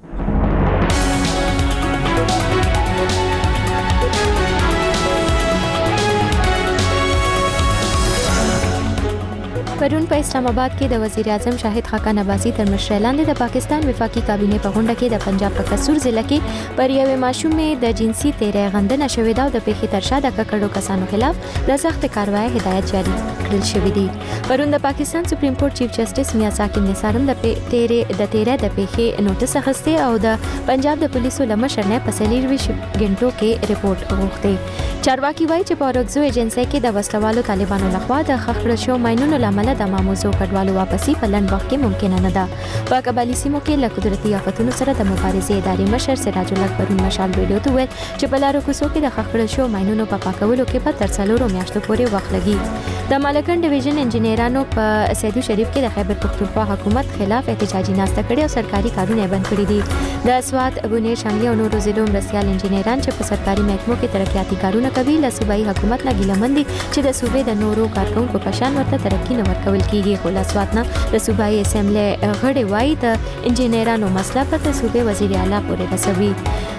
پرون په اسلام آباد کې د وزیر اعظم شاهد خاقان عباسي تر مشرۍ لاندې د پاکستان وفاقي کابینې په غونډه کې د پنجاب په قصور ضلع کې پر یوې ماشومې د جنسي تیرې غندنه شوې ده او د پیښې تر شا د ککړو کسانو خلاف د سخت کاروای هدایت جاری کړل شوې دي. پرون د پاکستان سپریم کورټ چیف جسټس میاں ساکم نثارم د تیرې د تیرې د پیښې نوټس اخیسته او د پنجاب د پولیسو لمشر نه په څلور غنټو کې ریپورت غوښته. چارواکي وایي چې په اورګزو ایجنسی کې د وسلوالو طالبانو لخوا د خخړل شو ماينونو لامل د ماموزو کډوالو واپسی په لنډ وخت کې ممکن نه ده. په قبایلی سیمو کې له قدرتي آفتونو سره د مبارزې ادارې مشر سراج الله پرون مشال ریډیو ته ویل چې په لارو کوڅو کې د خخړل شو ماينونو په پاکولو کې په تر څلورو میاشتو پورې وخت لګي. د مالکن ډیویژن انجینرانو په سیدو شریف کې د خیبر پختونخوا حکومت خلاف احتجاجي ناسته کړې او سرکاري کارونه بند کړي دي. د اسوات بونیر شمالي او نورو ضلعو مرستيال انجینران چې په سرکاري محکمو کې ترقیاتي کارونه کوي له صوبایي حکومت نه ګیلمن دي چې د صوبې د نورو کارکونکو په شان ورته ترقی نه ورکول کیږي. خو لاسوات نه د صوبایي اسمبلی غړي وایي د انجینرانو مسله په صوبې وزیر اعلی پورې رسوي.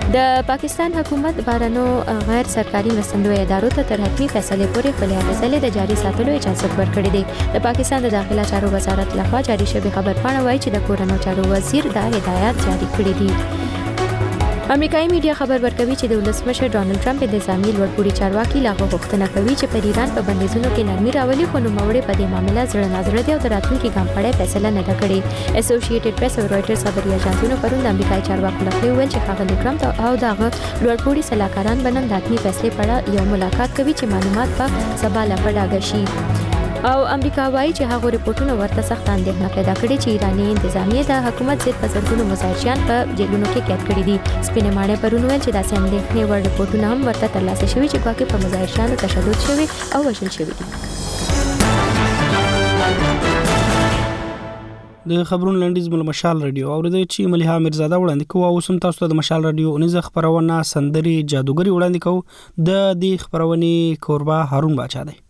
د پاکستان حکومت بارانو غیر سرکاري مرستندوی ادارو ته تر حتمي فیصله پورې خپل حوصله د جاري ساتلو اجازه ورکړې ده. د پاکستان د داخله چارو وزارت لخوا جاری شوی خبر پاڼه وایي چې د کورونو چارو وزیر دا هدایت جاری کړی دي. امریکایي میډیا خبر ورکوي چې د ولسمشر ډانلډ ټرمپ د نظامی لوړپوړي چارواکي لاغو غوښتنه کوي چې پر ایران په بندیزونو کې نرمي راولي، خو نوموړی په دې معاملې زړه نازړه دی او د راتلونکي ګام په اړه فیصله نه ده کړې. اسوسییټډ پریس او رويټرز خبري اژانسونو پرون د امریکایي چارواکو لخوا ویل چې ښاغلي ټرمپ او دغه لوړپوړي سلاکاران به نن د حتمي فیصلې په اړه یو ملاقات کوي چې معلومات په سبا لا ډاګه شي. او امریکا وایي چې هغه ریپورتونه ورته سخت اندېښنه پیدا کړې چې ایراني انتظامیه د حکومت ضد په زرګونو مظاهرچیان په جیلونو کې قید کړي دي. سپینې ماڼۍ پرون ویل چې داسې اندېښنې وړ ریپورتونه هم ورته ترلاسه شوي چې ګواکې په مظاهرچیانو تشدد شوی او وژل شوي دي. د خبرونو لنډیز مل مشال رادیو اوریدل چې ملیحه امیرزاده وړاندې کوي او سم تاسو د مشال رادیو نيزه خبرونه سندري جادوګری وړاندې کوي. د دې خبرونه کوربه هارون باچا دی.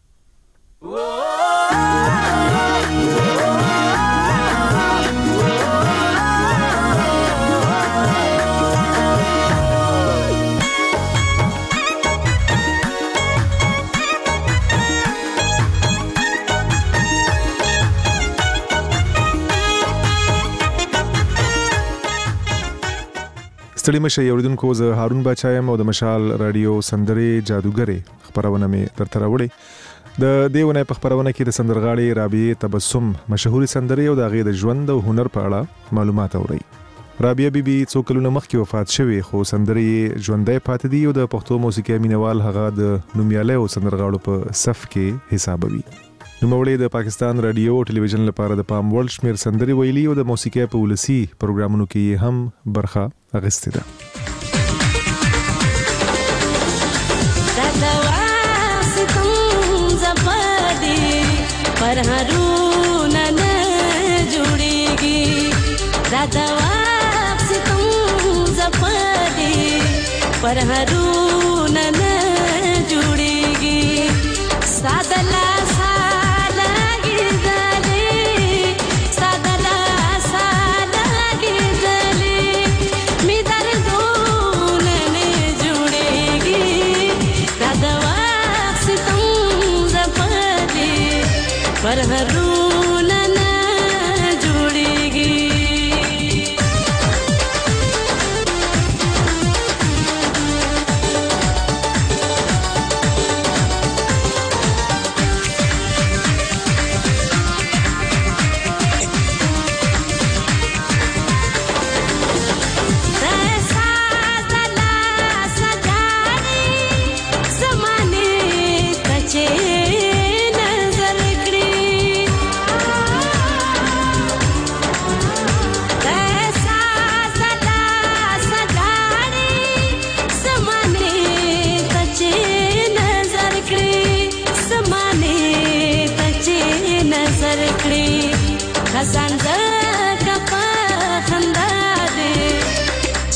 ستړي مشه یوریدونکو زه هارون باچا یم او د مشال رادیو سندري جادوګری خبرونه مې ترتر وړي. د دیونه په خبرونه کې د سندرغاړي رابعه تبسم مشهوري سندري او د غي د ژوند او هنر په اړه معلومات اوري. رابعه بیبي څو کلونه مخکې وفات شوه خو سندري ژوندۍ پاتې دي او د پښتو موسیقي مینوال هغه د نومیاله او سندرغاړو په صف کې حسابوي. نوموړی د پاکستان رادیو او ټلویزیون لپاره د پام وړ شمیر سندري ویلي او د موسیقي په ولسی پروګرامونو کې هم برخه اخیستې ده. पर रून न जुड़ेगी दादा वापस तुम जपदे पर रून न जुड़ेगी सादला साला गिरदले सादला साला गिरदले मी दर्दों न जुड़ेगी दादा वापस तुम जपदे पर रून न जुड़ेगी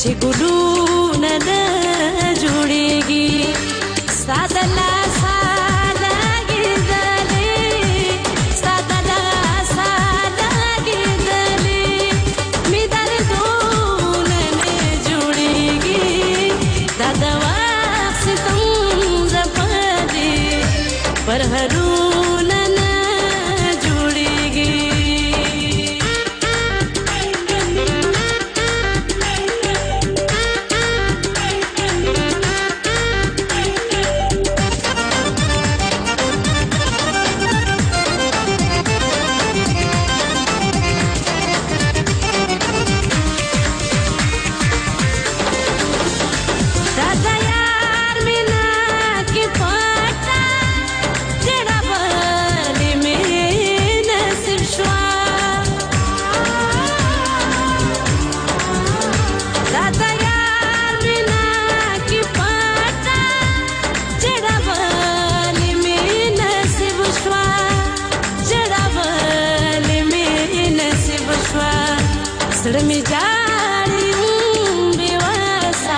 چې ګلونه نه جوړېږي ستا د لاسه لګېدلې ستا د لاسه لګېدلې مې دردونه نه جوړېږي دا د وخت ستم زپه دې پر هرونه نه جوړېږي زړه مې جاړي بېوسه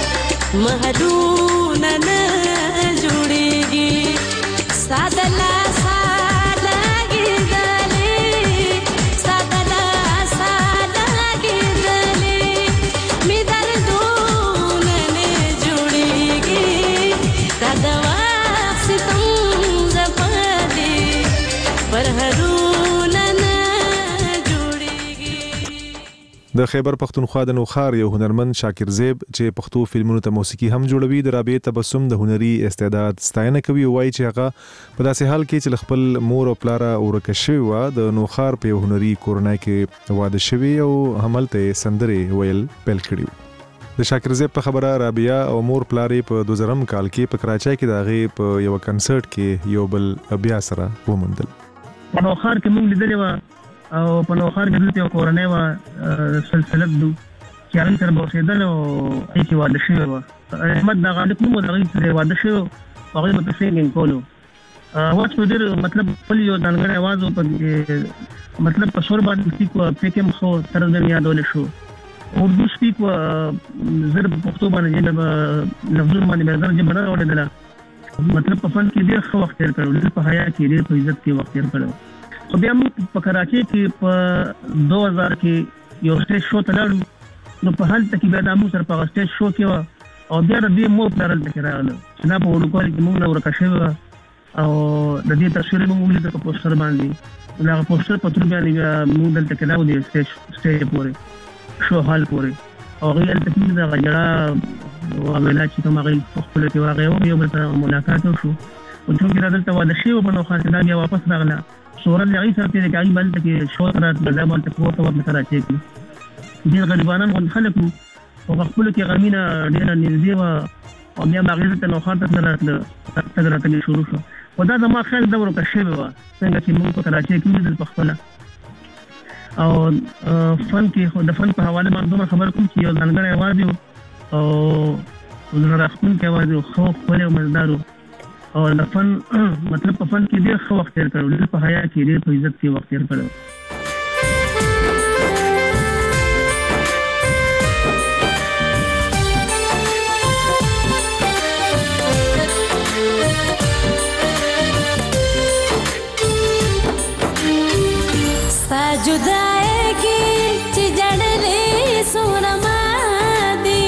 محلونه نه جوړېږي ستا د لاسه لګېدلې ستا د لاسه لګېدلې مې دردونه نه جوړېږي دا د وخت ستم زپه دې پر هرونه د خیبر پختونخوا د نوخار یو هنرمند شاکر زیب چې پښتو فلمونو ته موسیقي هم جوړوي د رابعه تبسم د هنري استعداد ستاینه کوي او وایي چې هغه په داسې حال کې چې خپل مور او پلار اورکه شوی و د نوخار په یو هنري کورنۍ کې واده شوی او حملته سندري ویل پیل کړیو د شاکر زیب په خبره رابعه او مور پلار په دوه زره کال کې په کراچۍ کې دغه په یو کنسرت کې یو بل بیا سره ومندل په نوخار کې موږ لیدلې و او په نوخار کې دلته کورنۍ و سلسله دو چې هغه سره بوسیدل او هیڅ واده شوی و احمد دا غالب نو دغه سره واده شوی هغه په سینګ کولو واټ په دې مطلب خپل یو دنګړې आवाज په مطلب په شور باندې کو په کوم خو تر دې یادول شو اردو سپیک و زر پښتو باندې د لفظ باندې به زر جبر اورېدل مطلب په فن کې ډېر ښه وخت تیر کړو په حیا کې ډېر په عزت کې وخت تیر کړو خو بیا موږ په کراچۍ کې په دوه هزار کې یو سټیج شو ته لاړو نو په هلته کې بیا د موږ سره په سټیج شو کې و او بیا د دې مو پلار دلته راغله چې دا په وړوکوالي کې موږ نه ورکه شوی او د دې تصویر موږ ولیدل په پوسټر باندې دا پوسټر په تر باندې موږ دلته کې راو دي سټیج سټیج پورې شو حال پورې او غیر تکلیف دا غجړه او عملات چې کوم غیر خپل کې واغې او یو بل ملاقات وشو او چې دا دلته واده شي په نو خاطر دا بیا واپس راغله صورت لغی سره کې کوي بل کې شو تر د ځمال ته کوته ورته کراچۍ کې دې غریبانان غو خلک او خپل کې غمینه ډېر نږدې و او بیا مغرب ته نو خاطر سره راځي ته شروع شو او دا زما خیال دا ورکه شوی و څنګه چې موږ په کراچۍ کې د خپل او فن کې خو د فن په حواله باندې خبر کوم چې یو ځانګړی आवाज او ولر خپل کې आवाज خو خپل مزدارو او د فن مطلب په فن کې ډېر ښه وخت تیر کړو په حیا کې ډېر په عزت کې وخت تیر کړو जुदाई की चिजड़ले सुरमा दी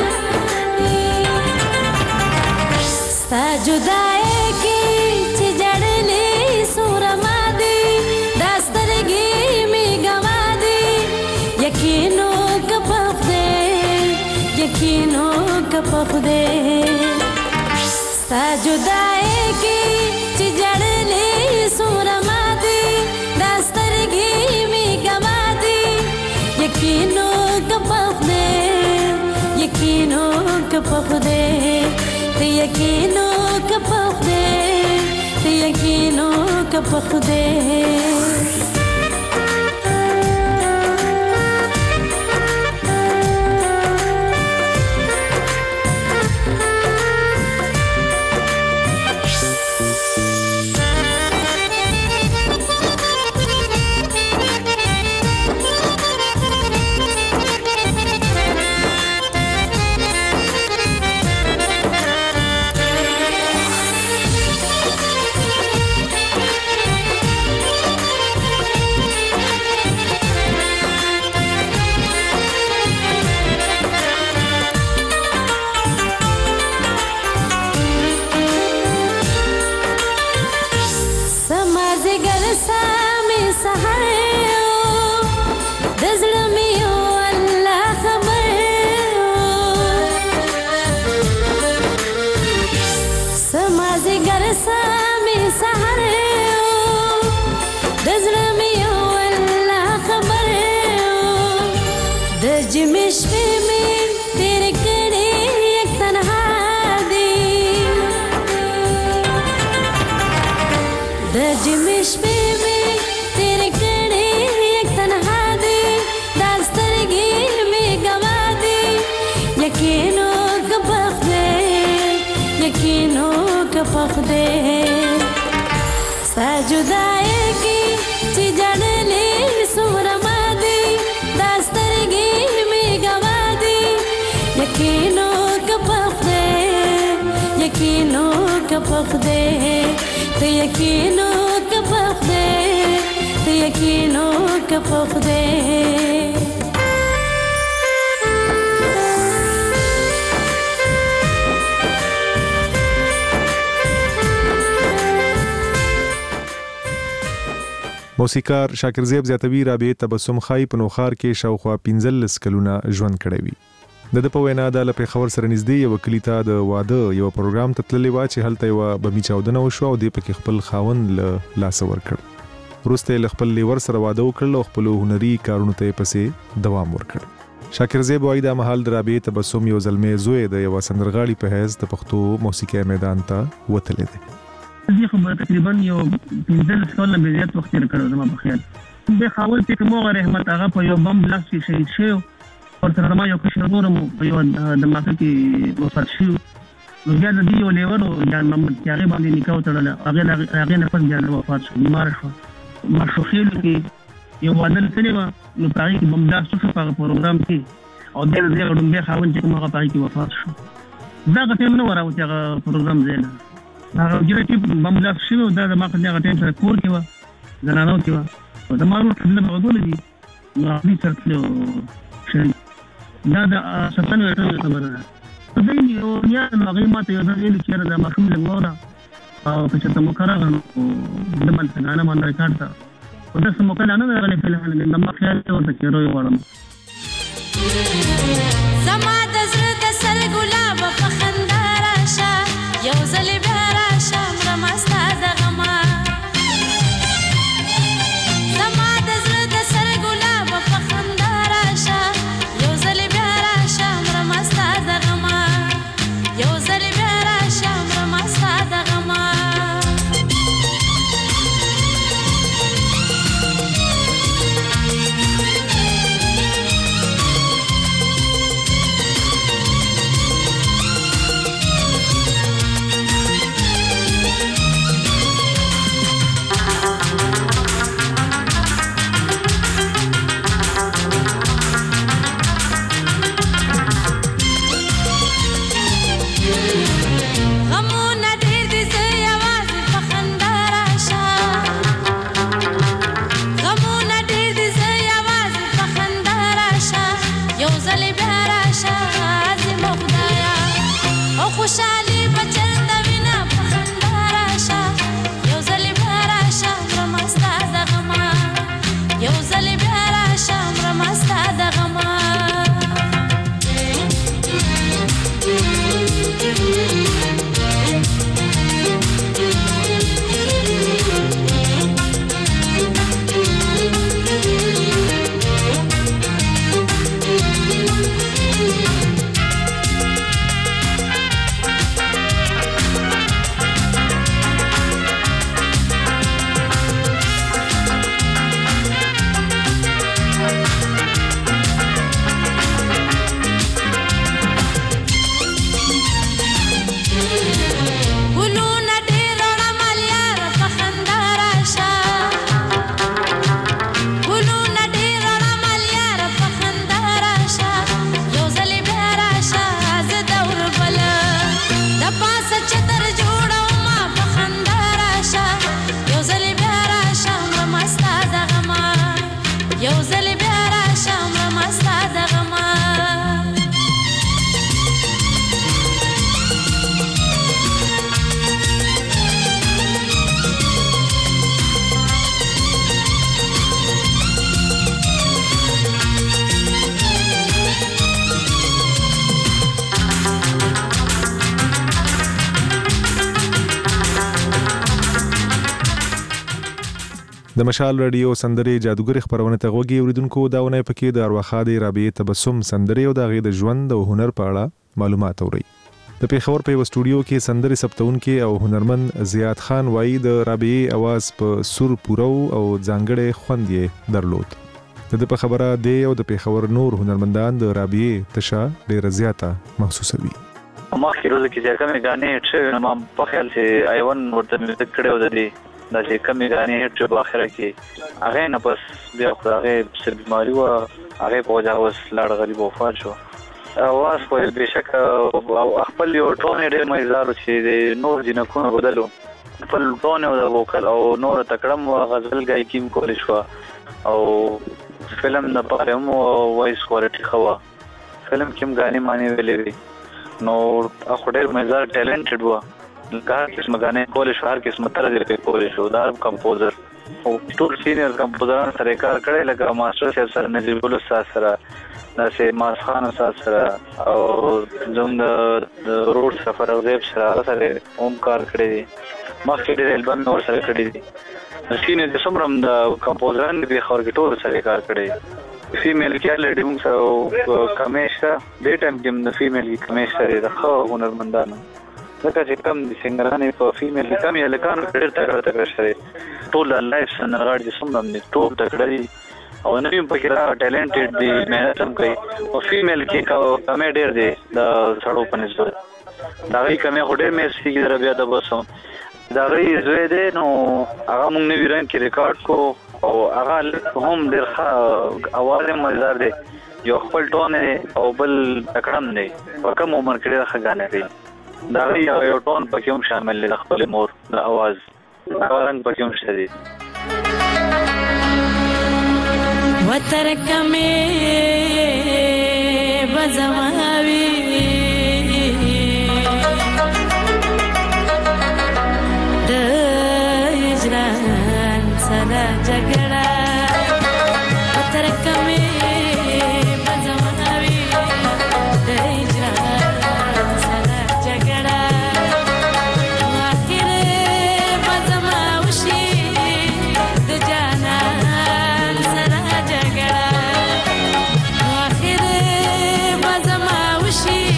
सा जुदाई की चिजड़ले सुरमा दी दास्तरगी में गवा दी यकीनो कपफ दे यकीनो कपफ दे सा जुदाई की चिजड़ले सुरमा दी दास्तरगी यकीनो कपफ दे यकीनो कपफ दे ते यकीनो कपफ दे ते यकीनो कपफ दे جمع شپې مې تیرې کړې یک تنها دی د جمع شپې مې تیرې کړې یک تنها دی دا سترګې مې ګوا دي یقینو که په خدای یقینو که په خدای ستا جدایۍ کې چې جړلې څومره ما دي دا سترګې مې ګوا دي یقینو که په خدای یقینو که په خدای ته یقینو که په خدای ته یقینو که په خدای موسیقار شاکر زیب زیاتوی رابعه تبسم خای په نوخار کې شاوخوا پنځلس کلونه ژوند کړی وي د د په وینا د لپیخور سره نږدې یو کلیتا د واده یو پروګرام ته تللی و چې هلته یو بمی چاودنه وشو او د پکې خپل خاوند له لاس ورکړ وروسته له خپل لیور سره واده وکړ او خپل هنري کارونو ته پسې دوام ورکړ شاکر زیب وایي د محل د رابعه تبسم یو زلمې زوی د یو سندرغاړي په حیث د پښتو موسیقي میدان ته وتلی دی زه خو تقریبا یو پنځه کاله به زیات وخت تیر کړو زما په خیال د خاور چې موږ رحمت هغه په یو بم بلاست کې شهید شو او تر ما یو کشر ورم په یو د ماته کې وفات شو نو بیا د دې یو لیور او جان محمد تیارې باندې نکاح تړل هغه هغه نه پس جان وفات شو بیمار شو ما شو خیل کې یو وادل کړي نو پای کې بم بلاست شو په پروګرام کې او د دې غوډم بیا خاون چې موږ پای کې وفات شو دا غته نو وراوته هغه پروګرام زینا هغه چې په بمبلا شو دا د ما په هغه ټیم سره کور کې و زنانو کې و د مارو خپل موضوع دي نو هغه سره شي دا د سپن ورته خبره ده دا یو یا هغه ماته یو ځای چې دا مخم لګورا او په چې تم کارا غنو د من څنګه نه باندې کارتا او دا سم کله نه غلې په لحاظ د ما خیال ورته کېرو وړم زما د زړه د سر ګلاب په خندا راشه یو ځل د مشال رادیو سندري جادوګر خبرونه ته غوږی اوریدونکو داونه پکې د ارواخاده رابعه تبسم سندري او د غي د ژوند او هنر په اړه معلومات اوري. د پیښور په استودیو کې سندري ثبتونکو او هنرمن زیات خان وایي د رابعه आवाज په سور پورو او ځانګړې خوند یې درلود. د په خبره دی او د پیښور نور هنرمندان د رابعه تشا ډیر زیاته محسوسوي. ما خیروز کې چې کومه غانې چې ما په خیال چې ایوان ورته مې کړو د دې د چې کومه غانې چې په اخر کې هغه نه پس بیا هغه سر بیماری و هغه په وجه اوس لاړ غریب وفات شو. اواز په بشک او خپل یو ټون ډېر مېزارو چې نور جنکونه بدلو خپل ټون او د وکل او نور تکړم غزل غای کیم کول شو او فلم د پاره مو وایس کوالټي خوا فلم کیم غاني معنی ویلې نو اخو ډېر مېزار ټیلنټډ و هر قسم غانې کول شو هر قسم طرز په کول شو دا کمپوزر او ټول سینیئر کمپوزران سره کار کړی لکه ماستر صاحب سره نجیب الله صاحب سره ناسه ماس خان صاحب سره او زم د روډ سفر او زیب سره سره اوم کار کړی دي مخکې د البم نور سره کړی دي سینیئر د سمرم د کمپوزران به خور کې ټول سره کار کړی فیمیل کې لډیم سره کمیشا د ټیم کې د فیمیل کې کمیشا د خو هنرمندانو لکه چې کم د سنگرانې په فیمیل کې کم یا لکان ډېر تکړه تکړه شوی ټول لایف سنغاړي د سمرم دي ټول تکړه دي او نوی پکې را ټیلنټډ دي مهنت هم کوي او فیمیل کې کمې ډېر دي د سړو په نسبت دا غي کمې هډې مې سړي در بیا د بسم دا غي زوی دی نو هغه موږ نوی رنګ کې ریکارډ کو او هغه هم ډېر ښه اواز یې مزدار دی یو خپل ټون او بل تکړم دی په کوم عمر کې ډېر ښه غانې دی دا غي یو ټون پکې هم شامل دی خپل مور د اواز هغه رنګ پکې هم شته دی وترک مې بزماوي د هجران سره جګړه وترک مې بزماوي د هجران سره جګړه واخر بزماوشي د جانا she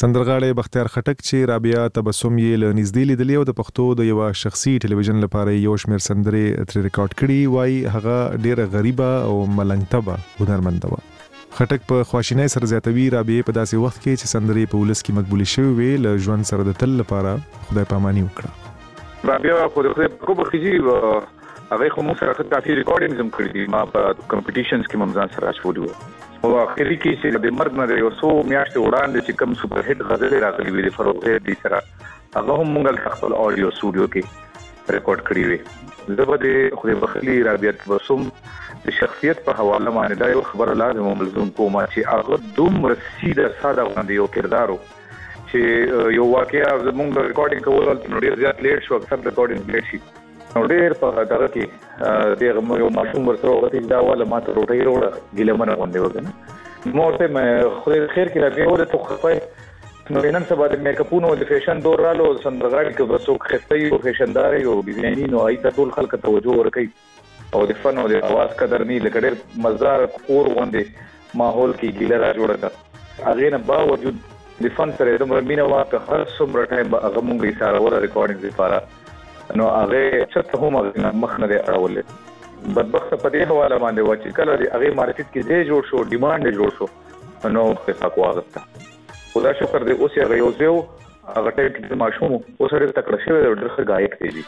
سندرغاړی بختیار خټک چې رابعه تبسم یې له نږدې لیدلې او د پښتو د یو شخصي ټلویزیون لپاره یو شمېر سندرې ترې ریکارډ کړي وایي هغه ډېره غریبه او ملنګ هنرمنده وه. خټک په خواشینۍ سره زیاتوي رابعه په داسې وخت کې چې سندرې په ولس کې مقبولې شوې وې له ژوند سره د تل لپاره خدای پاماني وکړه. رابعه خو د خدای په کوبخیږي هغه خو موږ سره کافي ریکارډینګز هم کړي دي، ما په کمپټیشنز کې ممزان سره شوډو او اخري کې چې د مرګ نه یو څو میاشتې وړاندې چې کوم سپر هټ غزلې راغلي وې د فروغ دې سره هغه هم موږ خپل اډیو سټوډیو کې ریکارډ کړی وې. زه به د خدای بخلي رابعه تبسم د شخصیت په حواله باندې دا یو خبره لازم ملزم کوم چې هغه دومره سیده ساده غوندې یو کردارو چې یو واقعیا زموږ ریکارډینګ کول نو ډیر زیات لیټ شو، اکثر ریکارډینګ لیټ شي نو ډیر په دغه کې دغه یو ماشوم ورته وغوښتي دا ولا ماته روټي وروړه ګیلمنه غونډه وکنه مو ته مې خو خیر کې راځي او ته خو نو نن سبا د میک اپونو د فیشن دور رالو سندرغاړي کې وسو خستي او فیشندار یو ډیزاینینو ایته ټول خلک توجه ورکړي او د فن او د اواز قدر نه لګړ مزار کور باندې ماحول کې ګیله را جوړه هغه نه باوجود د فن سره د مرمینه واکه هر څومره ټایم هغه مونږه اشاره ولا ریکارډینګ لپاره نو هغه څه هم مخ نه اړولې. بدبخت په دې حواله باندې و چې کله هغه مارکیټ کې ځای جوړ شو، ډیماند جوړ شو، نو په تاسو واغسته خدا شکر دې اوس هغه یو ځو هغه ټیم کې ماشوم اوس هغه تکړه شوی او ډېر غایق دی.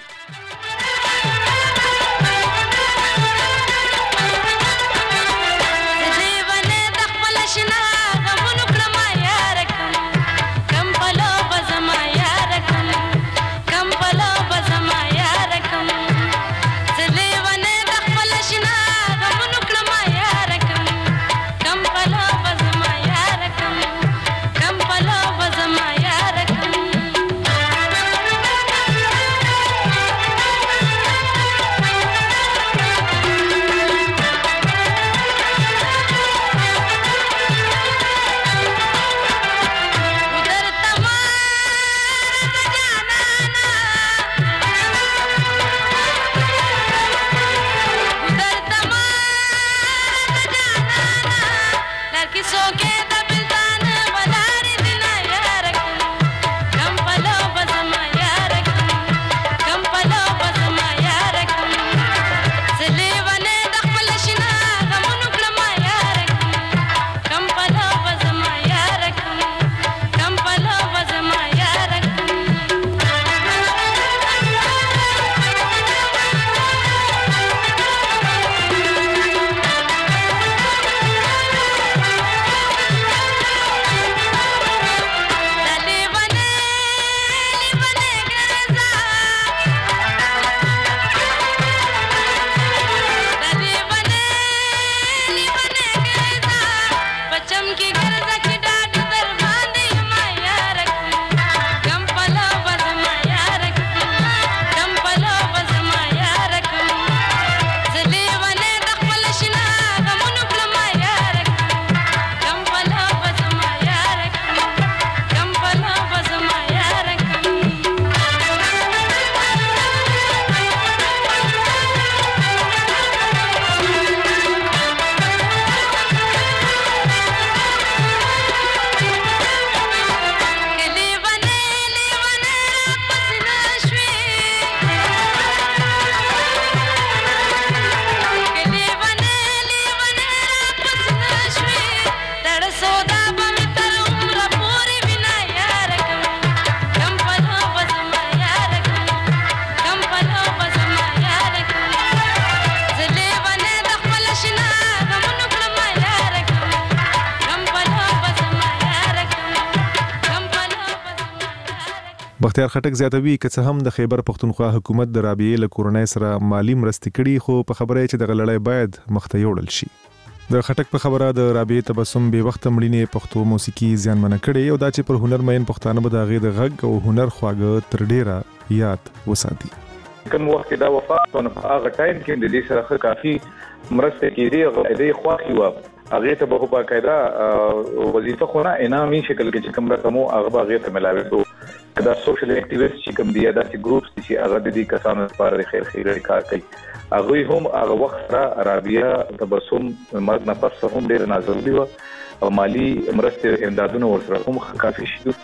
بختیار خټک زیاتوي که څه هم د خیبر پښتونخوا حکومت د رابعه له کورنۍ سره مالی مرستې کړي خو په خبره چې د غلړۍ باید مخته یوړل شي. د خټک په خبره د رابعه تبسم به وخت مړینې پښتو موسیقي زیانمنه کړي او دا چې پر هنرمین پښتانه به د غي د غږ او هنر خواږه تر ډیره یاد وساتي. کوم وخت دا وفات او هغه ټایم کې د دې سره کافي مرسته کېدی او دې خواخي و هغه ته به په قاعده وظیفه خو نه انعامي شکل کې چې کوم رقمو هغه هغه ته ملاوي شو. دا سوشل اکټیویسټ چې کوم دی دا چې ګروپس چې هغه د دې کسانو لپاره خیر خیري کار کوي هغه هم هغه وخت را رابعه تبسم مرګ نه پس هم ډیر نازل دی او مالی مرسته امدادونه ورسره هم کافي شي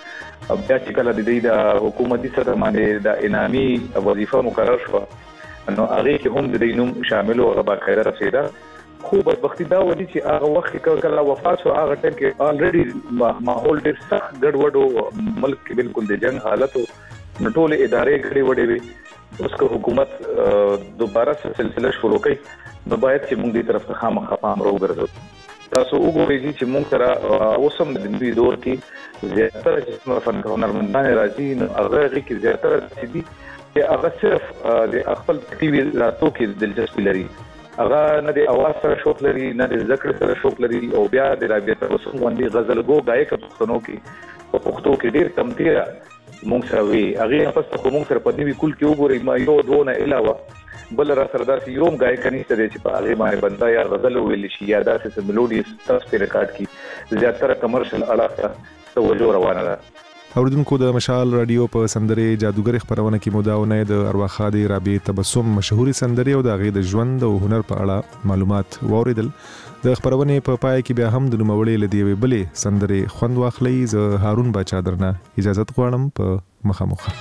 بیا چې کله د دې د حکومتي سطح باندې د انامي وظیفه مقرر شو نو هغه کې هم د دې نوم شامل او غبا خیره رسیدا خو بدبختی دا ودی چې هغه وخت کې کله وفات شو هغه ټیم کې الریډي ماحول ډېر سخت ګډوډ ملک کې بالکل د جنگ حالت نو ټول ادارې کړي وړي وي اوس کو حکومت دوباره سلسله شروع کړي نو باید چې موږ دې طرف ته خامخا پام راوګرځو تاسو وګورئ چې موږ سره اوسم د دې دور کې زیاتره چې فن هنرمندان راځي نو هغه کې زیاتره چې دي چې هغه صرف د خپل ټي وي راتو کې دلچسپي لري هغه نه د اواز سره شوق لري نه د ذکر سره شوق لري او بیا د رابطه تبسم باندې غزل گو غایک پښتنو کې په پښتو کې ډیر کمتیره مونږ سره وی هغه پس ته مونږ سره په دې کول کې وګورئ ما یو دونه علاوه بل را سره داسې یوم غایک نشته چې په هغه باندې بندا یا غزل ویل شي یا داسې ملودي تاسو په ریکارډ کې زیاتره کمرشل علاقه توجه روانه ده اوریدونکو د مشال رادیو په سندرې جادوګر خبرونه کې مداونه د ارواخادي رابع تبسم مشهوري سندرې او د غي د ژوند او هنر په اړه معلومات ووریدل د خبرونه په پای کې بیا هم د نوموړي لدی وی بلې سندرې خوند واخلي ز هارون باچا درنه اجازه غواړم په مخامخ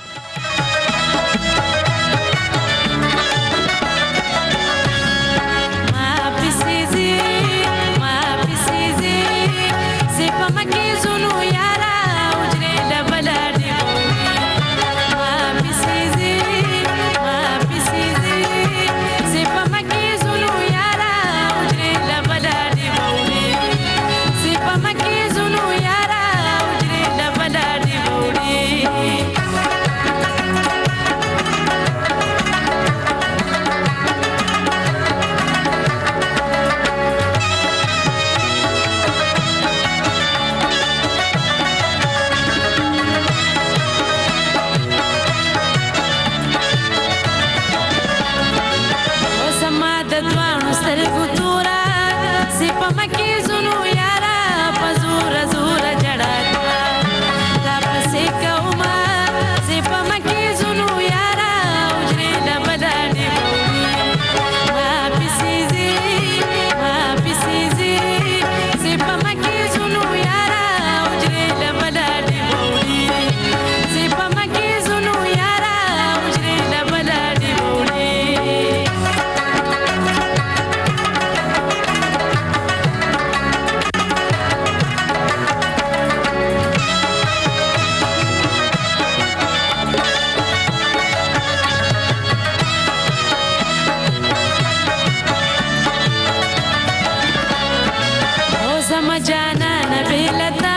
जाना न बेलता